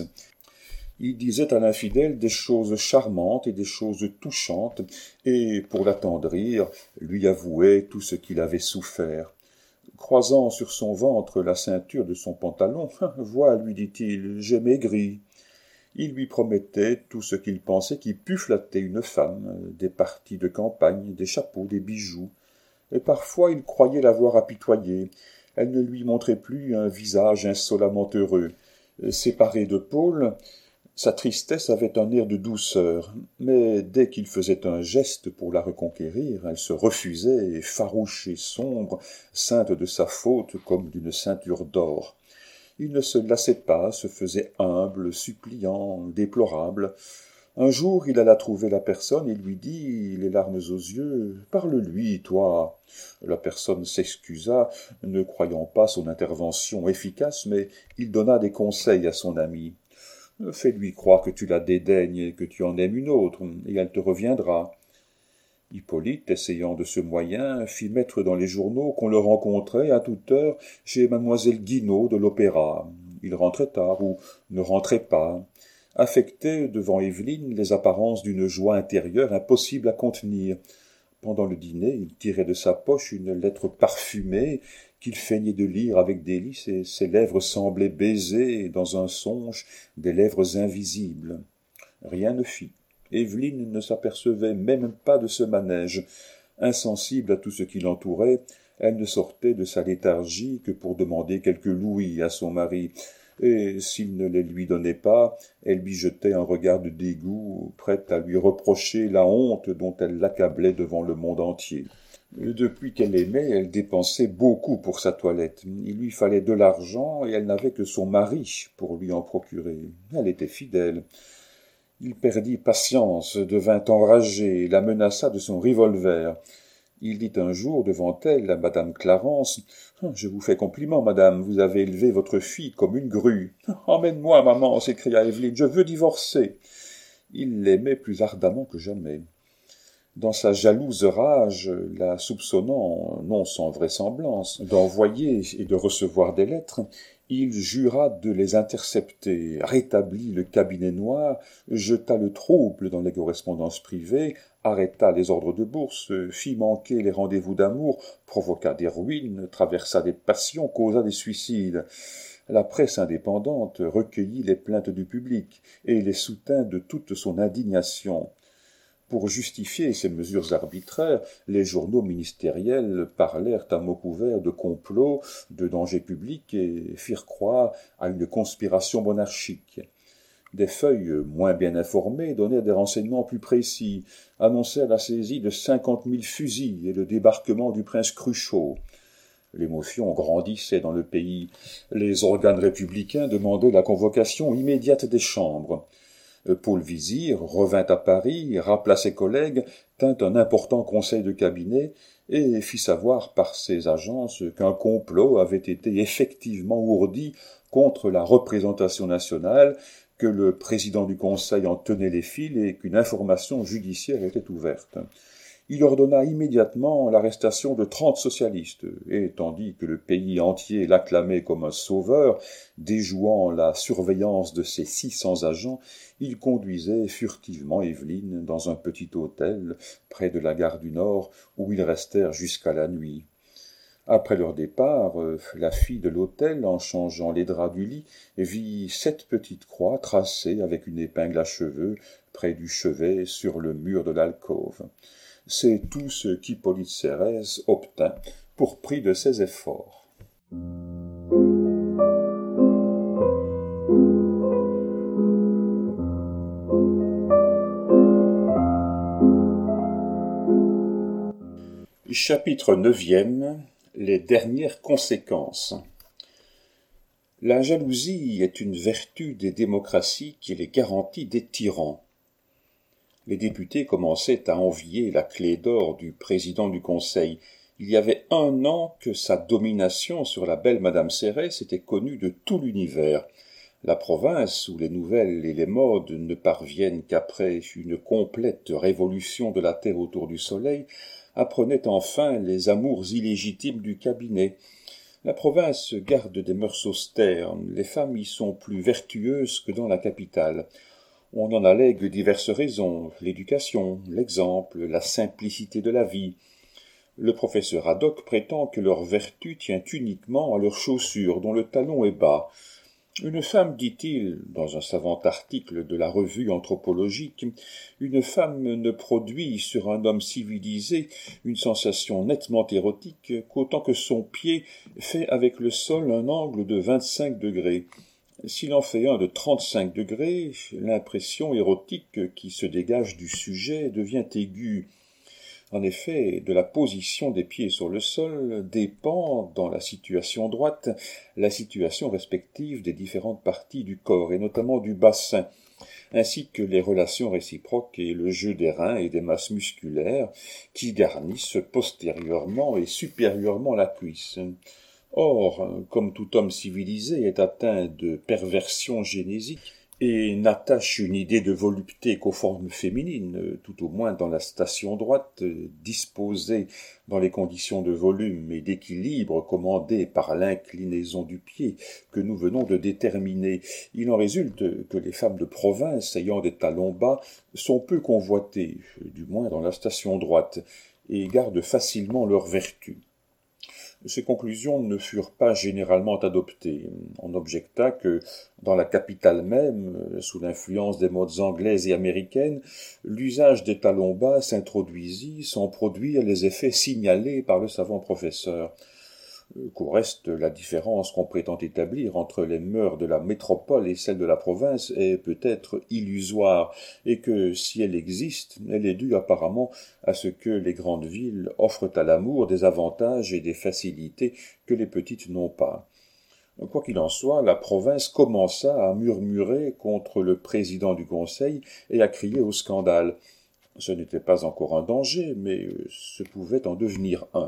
Il disait à l'infidèle des choses charmantes et des choses touchantes, et, pour l'attendrir, lui avouait tout ce qu'il avait souffert. Croisant sur son ventre la ceinture de son pantalon, « Vois, lui dit-il, j'ai maigri. » Il lui promettait tout ce qu'il pensait qui pût flatter une femme, des parties de campagne, des chapeaux, des bijoux. Et parfois il croyait l'avoir apitoyée. Elle ne lui montrait plus un visage insolemment heureux. Séparée de Paul, sa tristesse avait un air de douceur, mais dès qu'il faisait un geste pour la reconquérir, elle se refusait, farouche et sombre, ceinte de sa faute comme d'une ceinture d'or. Il ne se lassait pas, se faisait humble, suppliant, déplorable. Un jour, il alla trouver la personne et lui dit, les larmes aux yeux, « Parle-lui, toi !» La personne s'excusa, ne croyant pas son intervention efficace, mais il donna des conseils à son ami. Fais-lui croire que tu la dédaignes et que tu en aimes une autre, et elle te reviendra. Hippolyte, essayant de ce moyen, fit mettre dans les journaux qu'on le rencontrait à toute heure chez mademoiselle Guinaud de l'Opéra. Il rentrait tard ou ne rentrait pas, affectait devant Evelyne les apparences d'une joie intérieure impossible à contenir. Pendant le dîner, il tirait de sa poche une lettre parfumée qu'il feignait de lire avec délice, et ses lèvres semblaient baiser, dans un songe, des lèvres invisibles. Rien ne fit. Evelyne ne s'apercevait même pas de ce manège. Insensible à tout ce qui l'entourait, elle ne sortait de sa léthargie que pour demander quelques louis à son mari, et s'il ne les lui donnait pas, elle lui jetait un regard de dégoût, prête à lui reprocher la honte dont elle l'accablait devant le monde entier. Depuis qu'elle aimait, elle dépensait beaucoup pour sa toilette. Il lui fallait de l'argent et elle n'avait que son mari pour lui en procurer. Elle était fidèle. Il perdit patience, devint enragé, la menaça de son revolver. Il dit un jour devant elle, à madame Clarence, « Je vous fais compliment, madame, vous avez élevé votre fille comme une grue. »« Emmène-moi, maman, s'écria Evelyne, je veux divorcer. » Il l'aimait plus ardemment que jamais. Dans sa jalouse rage, la soupçonnant, non sans vraisemblance, d'envoyer et de recevoir des lettres, il jura de les intercepter, rétablit le cabinet noir, jeta le trouble dans les correspondances privées, arrêta les ordres de bourse, fit manquer les rendez-vous d'amour, provoqua des ruines, traversa des passions, causa des suicides. La presse indépendante recueillit les plaintes du public et les soutint de toute son indignation. Pour justifier ces mesures arbitraires, les journaux ministériels parlèrent à mots couverts de complot, de danger public et firent croire à une conspiration monarchique. Des feuilles moins bien informées donnaient des renseignements plus précis, annoncèrent la saisie de 50 000 fusils et le débarquement du prince Cruchot. L'émotion grandissait dans le pays. Les organes républicains demandaient la convocation immédiate des chambres. Paul Vizir revint à Paris, rappela ses collègues, tint un important conseil de cabinet et fit savoir par ses agences qu'un complot avait été effectivement ourdi contre la représentation nationale, que le président du conseil en tenait les fils et qu'une information judiciaire était ouverte. Il ordonna immédiatement l'arrestation de 30 socialistes, et tandis que le pays entier l'acclamait comme un sauveur, déjouant la surveillance de ses 600 agents, il conduisait furtivement Evelyne dans un petit hôtel près de la gare du Nord, où ils restèrent jusqu'à la nuit. Après leur départ, la fille de l'hôtel, en changeant les draps du lit, vit 7 petites croix tracées avec une épingle à cheveux près du chevet sur le mur de l'alcôve. C'est tout ce qu'Hippolyte Cérès obtint pour prix de ses efforts. Chapitre 9e. Les dernières conséquences. La jalousie est une vertu des démocraties qui les garantit des tyrans. Les députés commençaient à envier la clé d'or du président du Conseil. Il y avait 1 an que sa domination sur la belle madame Cérès était connue de tout l'univers. La province, où les nouvelles et les modes ne parviennent qu'après une complète révolution de la terre autour du soleil, apprenait enfin les amours illégitimes du cabinet. La province garde des mœurs austères, les femmes y sont plus vertueuses que dans la capitale. On en allègue diverses raisons, l'éducation, l'exemple, la simplicité de la vie. Le professeur Haddock prétend que leur vertu tient uniquement à leurs chaussures, dont le talon est bas. Une femme, dit-il, dans un savant article de la revue anthropologique, une femme ne produit sur un homme civilisé une sensation nettement érotique qu'autant que son pied fait avec le sol un angle de 25 degrés. S'il en fait un de 35 degrés, l'impression érotique qui se dégage du sujet devient aiguë. En effet, de la position des pieds sur le sol dépend, dans la situation droite, la situation respective des différentes parties du corps, et notamment du bassin, ainsi que les relations réciproques et le jeu des reins et des masses musculaires qui garnissent postérieurement et supérieurement la cuisse. Or, comme tout homme civilisé est atteint de perversion génésique, et n'attache une idée de volupté qu'aux formes féminines, tout au moins dans la station droite, disposée dans les conditions de volume et d'équilibre commandées par l'inclinaison du pied que nous venons de déterminer. Il en résulte que les femmes de province ayant des talons bas sont peu convoitées, du moins dans la station droite, et gardent facilement leur vertu. Ces conclusions ne furent pas généralement adoptées. On objecta que, dans la capitale même, sous l'influence des modes anglaises et américaines, l'usage des talons bas s'introduisit sans produire les effets signalés par le savant professeur. Qu'au reste, la différence qu'on prétend établir entre les mœurs de la métropole et celles de la province est peut-être illusoire, et que, si elle existe, elle est due apparemment à ce que les grandes villes offrent à l'amour des avantages et des facilités que les petites n'ont pas. Quoi qu'il en soit, la province commença à murmurer contre le président du conseil et à crier au scandale. Ce n'était pas encore un danger, mais ce pouvait en devenir un.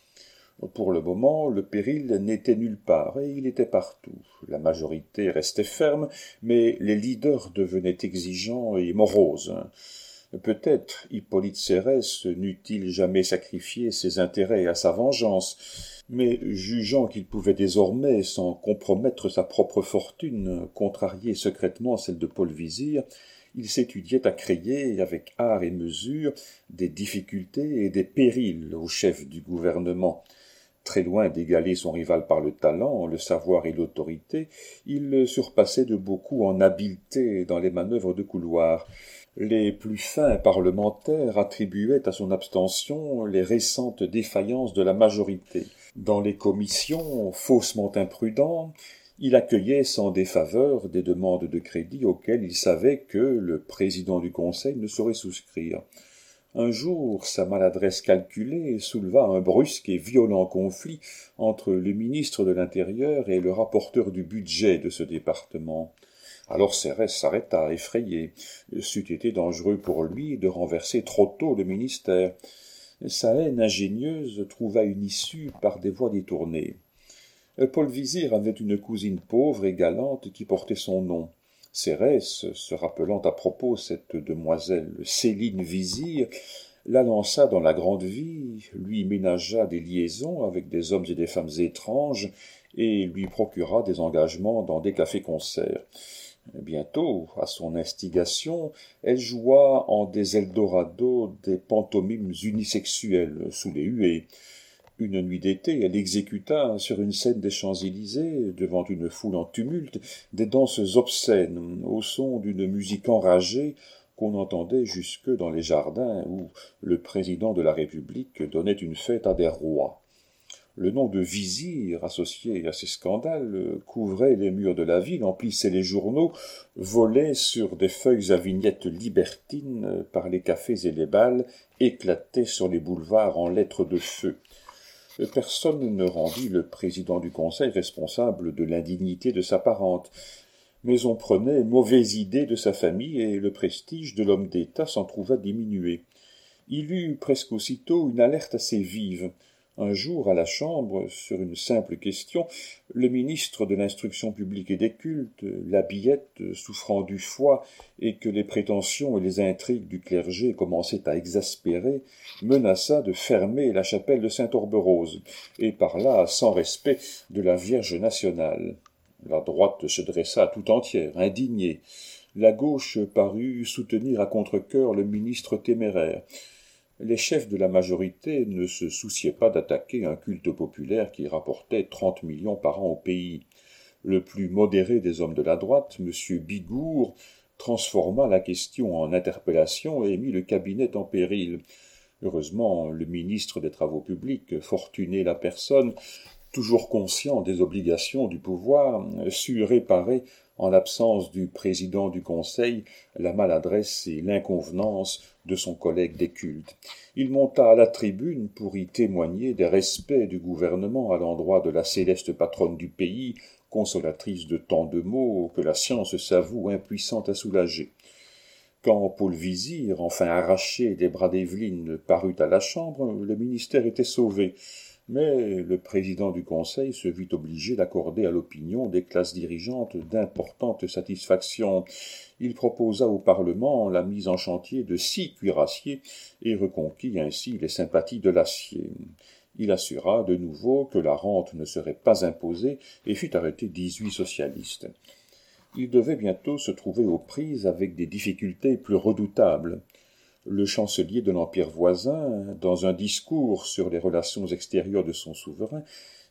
Pour le moment, le péril n'était nulle part, et il était partout. La majorité restait ferme, mais les leaders devenaient exigeants et moroses. Peut-être Hippolyte Cérès n'eût-il jamais sacrifié ses intérêts à sa vengeance, mais jugeant qu'il pouvait désormais, sans compromettre sa propre fortune, contrarier secrètement celle de Paul Vizir, il s'étudiait à créer, avec art et mesure, des difficultés et des périls au chef du gouvernement. Très loin d'égaler son rival par le talent, le savoir et l'autorité, il le surpassait de beaucoup en habileté dans les manœuvres de couloir. Les plus fins parlementaires attribuaient à son abstention les récentes défaillances de la majorité. Dans les commissions, faussement imprudent, il accueillait sans défaveur des demandes de crédit auxquelles il savait que le président du conseil ne saurait souscrire. Un jour, sa maladresse calculée souleva un brusque et violent conflit entre le ministre de l'Intérieur et le rapporteur du budget de ce département. Alors Cérès s'arrêta, effrayé. C'eût été dangereux pour lui de renverser trop tôt le ministère. Sa haine ingénieuse trouva une issue par des voies détournées. Paul Vizir avait une cousine pauvre et galante qui portait son nom. Cérès, se rappelant à propos cette demoiselle Céline Vizir, la lança dans la grande vie, lui ménagea des liaisons avec des hommes et des femmes étranges, et lui procura des engagements dans des cafés-concerts. Bientôt, à son instigation, elle joua en des Eldorado des pantomimes unisexuelles sous les huées. Une nuit d'été, elle exécuta sur une scène des Champs-Élysées, devant une foule en tumulte, des danses obscènes, au son d'une musique enragée qu'on entendait jusque dans les jardins où le président de la République donnait une fête à des rois. Le nom de Vizir, associé à ces scandales, couvrait les murs de la ville, emplissait les journaux, volait sur des feuilles à vignettes libertines par les cafés et les bals, éclatait sur les boulevards en lettres de feu. Personne ne rendit le président du conseil responsable de l'indignité de sa parente, mais on prenait mauvaise idée de sa famille et le prestige de l'homme d'État s'en trouva diminué. Il eut presque aussitôt une alerte assez vive. Un jour, à la Chambre, sur une simple question, le ministre de l'Instruction publique et des cultes, la Billette, souffrant du foie et que les prétentions et les intrigues du clergé commençaient à exaspérer, menaça de fermer la chapelle de Sainte-Orberose, et parla sans respect de la Vierge nationale. La droite se dressa tout entière, indignée. La gauche parut soutenir à contre-cœur le ministre téméraire. Les chefs de la majorité ne se souciaient pas d'attaquer un culte populaire qui rapportait 30 millions par an au pays. Le plus modéré des hommes de la droite, M. Bigourd, transforma la question en interpellation et mit le cabinet en péril. Heureusement, le ministre des Travaux publics, Fortuné la personne, toujours conscient des obligations du pouvoir, sut réparer, en l'absence du président du Conseil, la maladresse et l'inconvenance de son collègue des cultes. Il monta à la tribune pour y témoigner des respects du gouvernement à l'endroit de la céleste patronne du pays, consolatrice de tant de maux que la science s'avoue impuissante à soulager. Quand Paul Vizir, enfin arraché des bras d'Evelyne, parut à la Chambre, le ministère était sauvé. Mais le président du Conseil se vit obligé d'accorder à l'opinion des classes dirigeantes d'importantes satisfactions. Il proposa au Parlement la mise en chantier de 6 cuirassiers et reconquit ainsi les sympathies de l'acier. Il assura de nouveau que la rente ne serait pas imposée et fit arrêter 18 socialistes. Il devait bientôt se trouver aux prises avec des difficultés plus redoutables. Le chancelier de l'Empire voisin, dans un discours sur les relations extérieures de son souverain,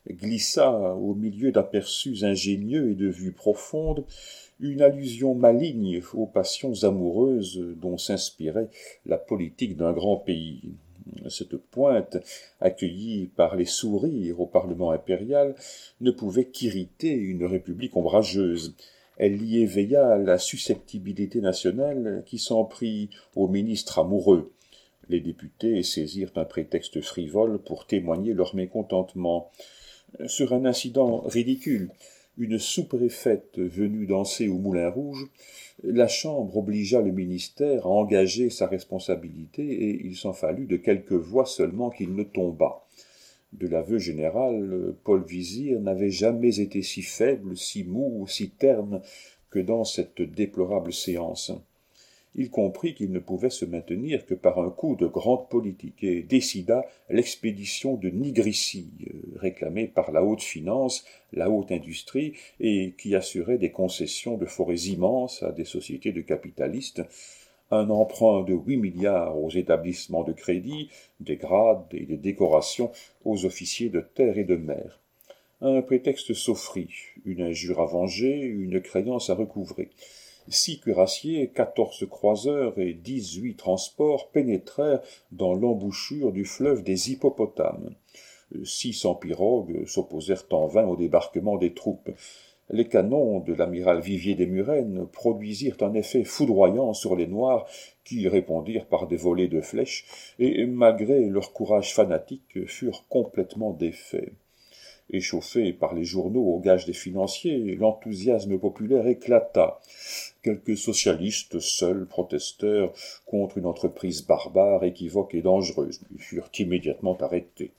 glissa, au milieu d'aperçus ingénieux et de vues profondes, une allusion maligne aux passions amoureuses dont s'inspirait la politique d'un grand pays. Cette pointe, accueillie par les sourires au Parlement impérial, ne pouvait qu'irriter une république ombrageuse. Elle y éveilla la susceptibilité nationale qui s'en prit aux ministres amoureux. Les députés saisirent un prétexte frivole pour témoigner leur mécontentement. Sur un incident ridicule, une sous-préfète venue danser au Moulin Rouge, la Chambre obligea le ministère à engager sa responsabilité et il s'en fallut de quelques voix seulement qu'il ne tombât. De l'aveu général, Paul Vizir n'avait jamais été si faible, si mou, si terne que dans cette déplorable séance. Il comprit qu'il ne pouvait se maintenir que par un coup de grande politique et décida l'expédition de nigritie, réclamée par la haute finance, la haute industrie, et qui assurait des concessions de forêts immenses à des sociétés de capitalistes, un emprunt de 8 milliards aux établissements de crédit, des grades et des décorations aux officiers de terre et de mer. Un prétexte s'offrit, une injure à venger, une créance à recouvrer. 6 cuirassiers, 14 croiseurs et 18 transports pénétrèrent dans l'embouchure du fleuve des Hippopotames. 600 pirogues s'opposèrent en vain au débarquement des troupes. Les canons de l'amiral Vivier des Murennes produisirent un effet foudroyant sur les Noirs qui répondirent par des volées de flèches et, malgré leur courage fanatique, furent complètement défaits. Échauffé par les journaux au gage des financiers, l'enthousiasme populaire éclata. Quelques socialistes seuls protestèrent contre une entreprise barbare, équivoque et dangereuse. Ils furent immédiatement arrêtés.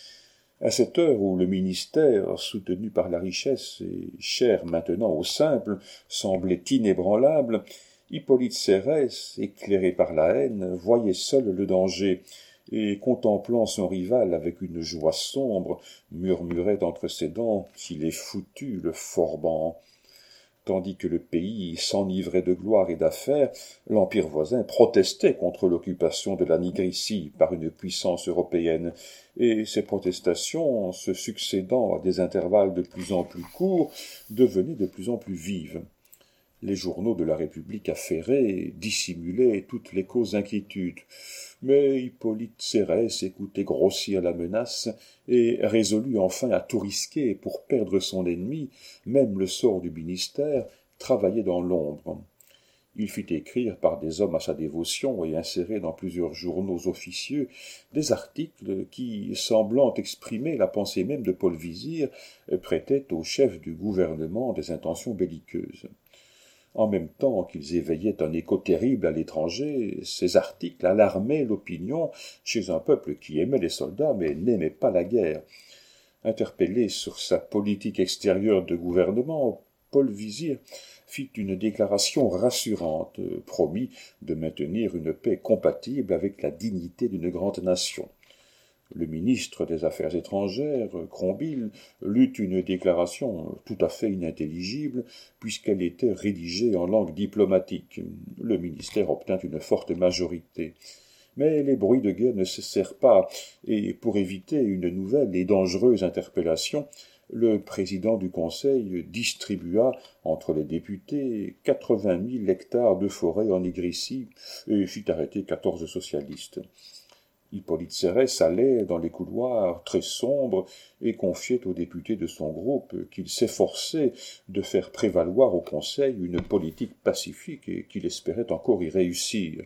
À cette heure où le ministère, soutenu par la richesse et cher maintenant aux simples, semblait inébranlable, Hippolyte Cérès, éclairé par la haine, voyait seul le danger, et, contemplant son rival avec une joie sombre, murmurait entre ses dents « qu'il est foutu, le Forban !» Tandis que le pays s'enivrait de gloire et d'affaires, l'empire voisin protestait contre l'occupation de la Nigritie par une puissance européenne, et ces protestations, se succédant à des intervalles de plus en plus courts, devenaient de plus en plus vives. Les journaux de la République affairée dissimulaient toutes les causes d'inquiétude, mais Hippolyte Cérès écoutait grossir la menace et résolut enfin à tout risquer pour perdre son ennemi, même le sort du ministère, travaillait dans l'ombre. Il fit écrire par des hommes à sa dévotion et insérer dans plusieurs journaux officieux des articles qui, semblant exprimer la pensée même de Paul Vizir, prêtaient au chef du gouvernement des intentions belliqueuses. En même temps qu'ils éveillaient un écho terrible à l'étranger, ces articles alarmaient l'opinion chez un peuple qui aimait les soldats mais n'aimait pas la guerre. Interpellé sur sa politique extérieure de gouvernement, Paul Vizir fit une déclaration rassurante, promit de maintenir une paix compatible avec la dignité d'une grande nation. Le ministre des Affaires étrangères, Crombile, lut une déclaration tout à fait inintelligible, puisqu'elle était rédigée en langue diplomatique. Le ministère obtint une forte majorité. Mais les bruits de guerre ne cessèrent pas, et pour éviter une nouvelle et dangereuse interpellation, le président du Conseil distribua entre les députés 80 000 hectares de forêt en Nigritie et fit arrêter 14 socialistes. Hippolyte Cérès allait dans les couloirs très sombres et confiait aux députés de son groupe qu'il s'efforçait de faire prévaloir au Conseil une politique pacifique et qu'il espérait encore y réussir.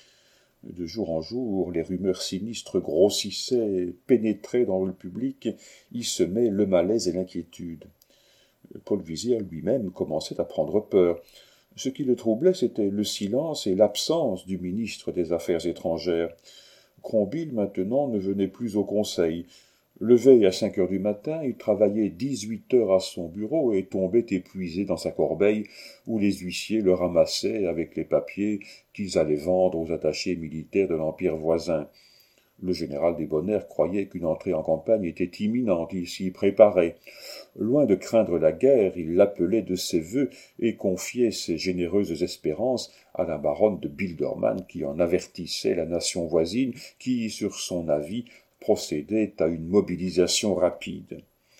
De jour en jour, les rumeurs sinistres grossissaient, pénétraient dans le public, y semaient le malaise et l'inquiétude. Paul Vizir lui-même commençait à prendre peur. Ce qui le troublait, c'était le silence et l'absence du ministre des Affaires étrangères. Crombile, maintenant, ne venait plus au conseil. Levé à 5 heures du matin, il travaillait 18 heures à son bureau et tombait épuisé dans sa corbeille où les huissiers le ramassaient avec les papiers qu'ils allaient vendre aux attachés militaires de l'empire voisin. Le général Débonnaire croyait qu'une entrée en campagne était imminente, il s'y préparait. Loin de craindre la guerre, il l'appelait de ses vœux et confiait ses généreuses espérances à la baronne de Bildermann qui en avertissait la nation voisine qui, sur son avis, procédait à une mobilisation rapide.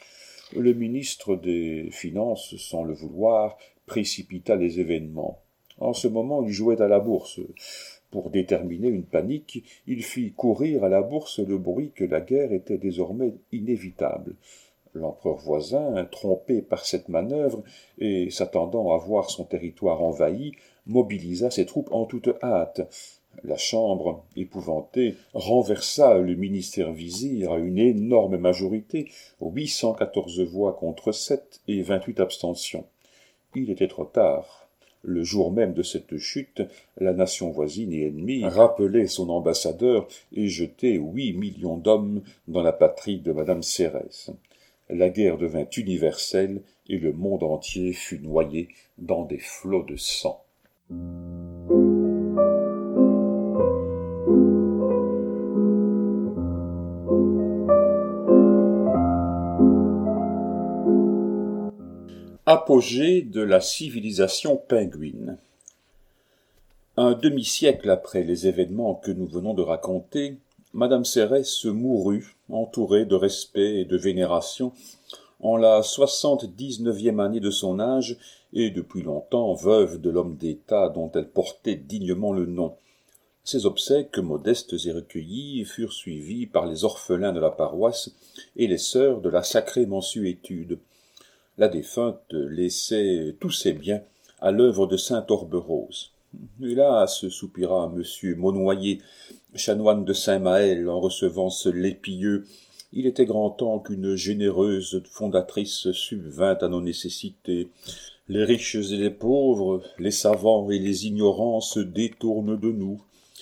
Le ministre des Finances, sans le vouloir, précipita les événements. En ce moment, il jouait à la bourse. Pour déterminer une panique, il fit courir à la bourse le bruit que la guerre était désormais inévitable. L'empereur voisin, trompé par cette manœuvre et s'attendant à voir son territoire envahi, mobilisa ses troupes en toute hâte. La Chambre, épouvantée, renversa le ministère-vizir à une énorme majorité, 814 voix contre 7 et 28 abstentions. Il était trop tard. Le jour même de cette chute, la nation voisine et ennemie rappelait son ambassadeur et jetait 8 millions d'hommes dans la patrie de madame Cérès. La guerre devint universelle et le monde entier fut noyé dans des flots de sang. Apogée de la civilisation pingouine. Un demi-siècle après les événements que nous venons de raconter, madame Cérès mourut, entourée de respect et de vénération, en la 79e année de son âge et depuis longtemps veuve de l'homme d'État dont elle portait dignement le nom. Ses obsèques, modestes et recueillies, furent suivies par les orphelins de la paroisse et les sœurs de la sacrée mansuétude. La défunte laissait tous ses biens à l'œuvre de saint Orberose. Hélas, soupira monsieur Monnoyer, chanoine de Saint-Maël, en recevant ce lépilleux, il était grand temps qu'une généreuse fondatrice subvînt à nos nécessités. Les riches et les pauvres, les savants et les ignorants se détournent de nous.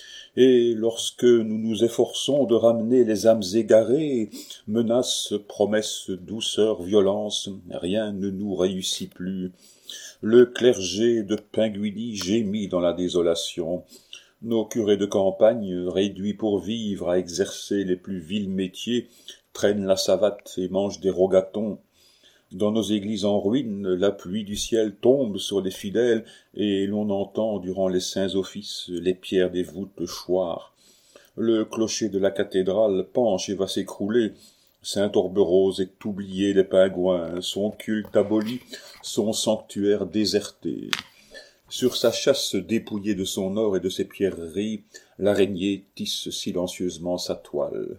Et lorsque nous nous efforçons de ramener les âmes égarées, menaces, promesses, douceurs, violences, rien ne nous réussit plus. Le clergé de Pinguini gémit dans la désolation. Nos curés de campagne, réduits pour vivre à exercer les plus vils métiers, traînent la savate et mangent des rogatons. Dans nos églises en ruine, la pluie du ciel tombe sur les fidèles et l'on entend durant les saints offices les pierres des voûtes choir. Le clocher de la cathédrale penche et va s'écrouler. Saint Orberose est oublié des pingouins, son culte aboli, son sanctuaire déserté. Sur sa chasse dépouillée de son or et de ses pierreries, l'araignée tisse silencieusement sa toile.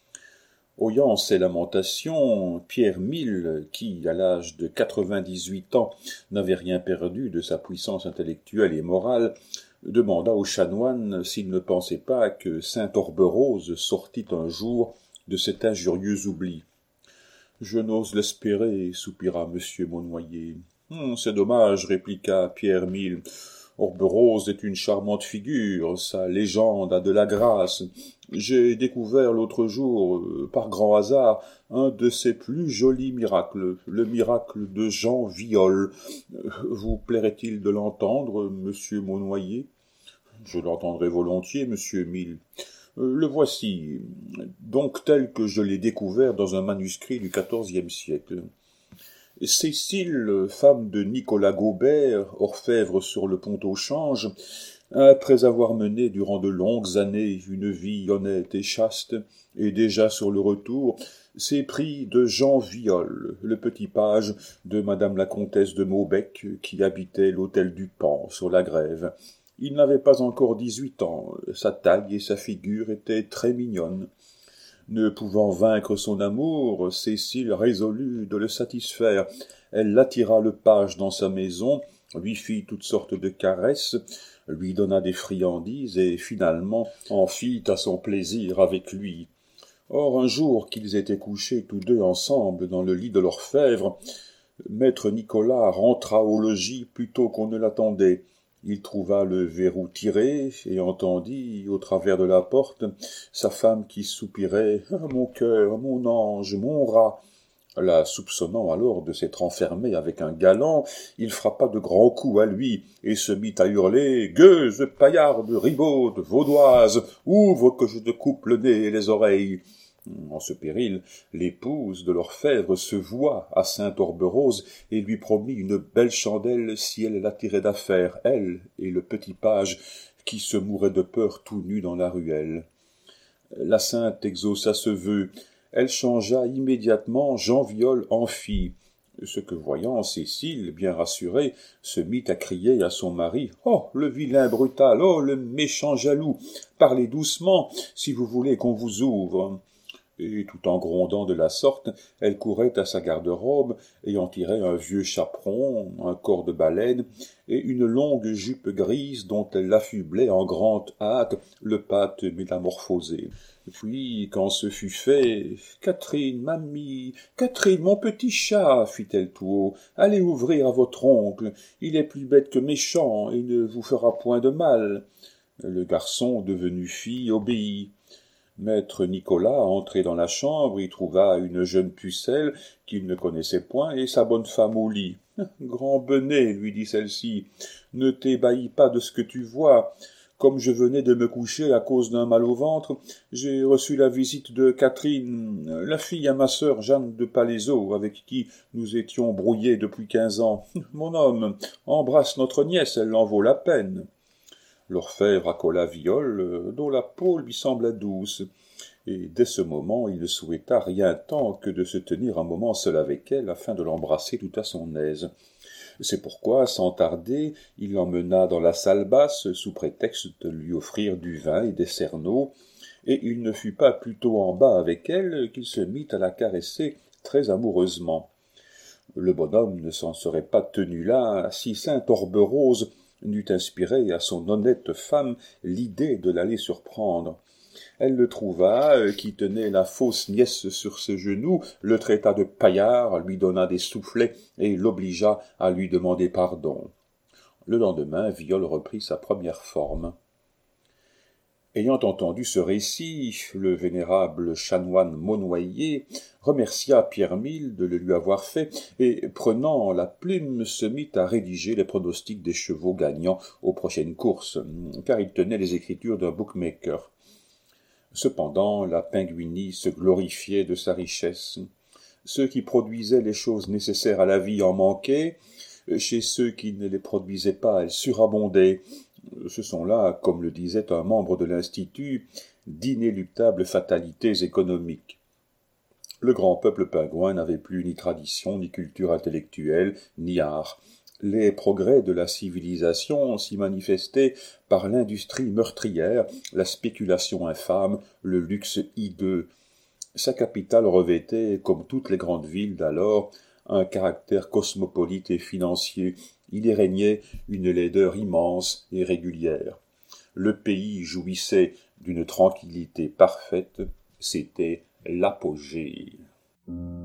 Oyant ces lamentations, Pierre Mille, qui, à l'âge de 98 ans, n'avait rien perdu de sa puissance intellectuelle et morale, demanda au chanoine s'il ne pensait pas que saint Orberose sortit un jour de cet injurieux oubli. « Je n'ose l'espérer, soupira monsieur Monnoyer. « C'est dommage, répliqua Pierre Mille. Orberose est une charmante figure, sa légende a de la grâce. J'ai découvert l'autre jour, par grand hasard, un de ses plus jolis miracles, le miracle de Jean Viol. Vous plairait-il de l'entendre, monsieur Monnoyer ? Je l'entendrai volontiers, monsieur Mille. Le voici, donc tel que je l'ai découvert dans un manuscrit du XIVe siècle. Cécile, femme de Nicolas Gaubert, orfèvre sur le Pont-au-Change, après avoir mené durant de longues années une vie honnête et chaste, et déjà sur le retour, s'est pris de Jean Viol, le petit page de madame la comtesse de Maubec, qui habitait l'hôtel du Pan, sur la Grève. Il n'avait pas encore 18 ans, sa taille et sa figure étaient très mignonnes. Ne pouvant vaincre son amour, Cécile résolut de le satisfaire. Elle l'attira le page dans sa maison, lui fit toutes sortes de caresses, lui donna des friandises et finalement en fit à son plaisir avec lui. Or un jour qu'ils étaient couchés tous deux ensemble dans le lit de l'orfèvre, maître Nicolas rentra au logis plus tôt qu'on ne l'attendait. Il trouva le verrou tiré et entendit, au travers de la porte, sa femme qui soupirait « Ah, mon cœur, mon ange, mon rat !» La soupçonnant alors de s'être enfermée avec un galant, il frappa de grands coups à lui et se mit à hurler « Gueuse, paillarde, ribaude, vaudoise, ouvre que je te coupe le nez et les oreilles !» En ce péril, l'épouse de l'orfèvre se voua à saint Orberose et lui promit une belle chandelle si elle la tirait d'affaire, elle et le petit page qui se mourait de peur tout nu dans la ruelle. La sainte exauça ce vœu. Elle changea immédiatement Jean Viol en fille. Ce que voyant, Cécile, bien rassurée, se mit à crier à son mari « Oh, le vilain brutal! Oh, le méchant jaloux! Parlez doucement, si vous voulez qu'on vous ouvre !» Et tout en grondant de la sorte, elle courait à sa garde-robe et en tirait un vieux chaperon, un corps de baleine et une longue jupe grise dont elle affublait en grande hâte le pâte métamorphosé. Puis, quand ce fut fait, « Catherine, mamie, Catherine, mon petit chat, fit-elle tout haut, allez ouvrir à votre oncle, il est plus bête que méchant et ne vous fera point de mal. » Le garçon, devenu fille, obéit. Maître Nicolas, entré dans la chambre, y trouva une jeune pucelle qu'il ne connaissait point et sa bonne femme au lit. « Grand Bennet, lui dit celle-ci, ne t'ébahis pas de ce que tu vois. Comme je venais de me coucher à cause d'un mal au ventre, j'ai reçu la visite de Catherine, la fille à ma sœur Jeanne de Palaiseau, avec qui nous étions brouillés depuis 15 ans. Mon homme, embrasse notre nièce, elle en vaut la peine. » L'orfèvre accola Viole, dont la peau lui sembla douce, et dès ce moment il ne souhaita rien tant que de se tenir un moment seul avec elle, afin de l'embrasser tout à son aise. C'est pourquoi, sans tarder, il l'emmena dans la salle basse, sous prétexte de lui offrir du vin et des cerneaux, et il ne fut pas plus tôt en bas avec elle qu'il se mit à la caresser très amoureusement. Le bonhomme ne s'en serait pas tenu là, si sainte Orberose n'eût inspiré à son honnête femme l'idée de l'aller surprendre. Elle le trouva, qui tenait la fausse nièce sur ses genoux, le traita de paillard, lui donna des soufflets et l'obligea à lui demander pardon. Le lendemain, Viole reprit sa première forme. Ayant entendu ce récit, le vénérable chanoine Monnoyer remercia Pierre-Mille de le lui avoir fait, et prenant la plume se mit à rédiger les pronostics des chevaux gagnants aux prochaines courses, car il tenait les écritures d'un bookmaker. Cependant, la Pinguinie se glorifiait de sa richesse. Ceux qui produisaient les choses nécessaires à la vie en manquaient, chez ceux qui ne les produisaient pas, elles surabondaient. Ce sont là, comme le disait un membre de l'Institut, d'inéluctables fatalités économiques. Le grand peuple pingouin n'avait plus ni tradition, ni culture intellectuelle, ni art. Les progrès de la civilisation s'y manifestaient par l'industrie meurtrière, la spéculation infâme, le luxe hideux. Sa capitale revêtait, comme toutes les grandes villes d'alors, un caractère cosmopolite et financier. Il y régnait une laideur immense et régulière. Le pays jouissait d'une tranquillité parfaite, c'était l'apogée.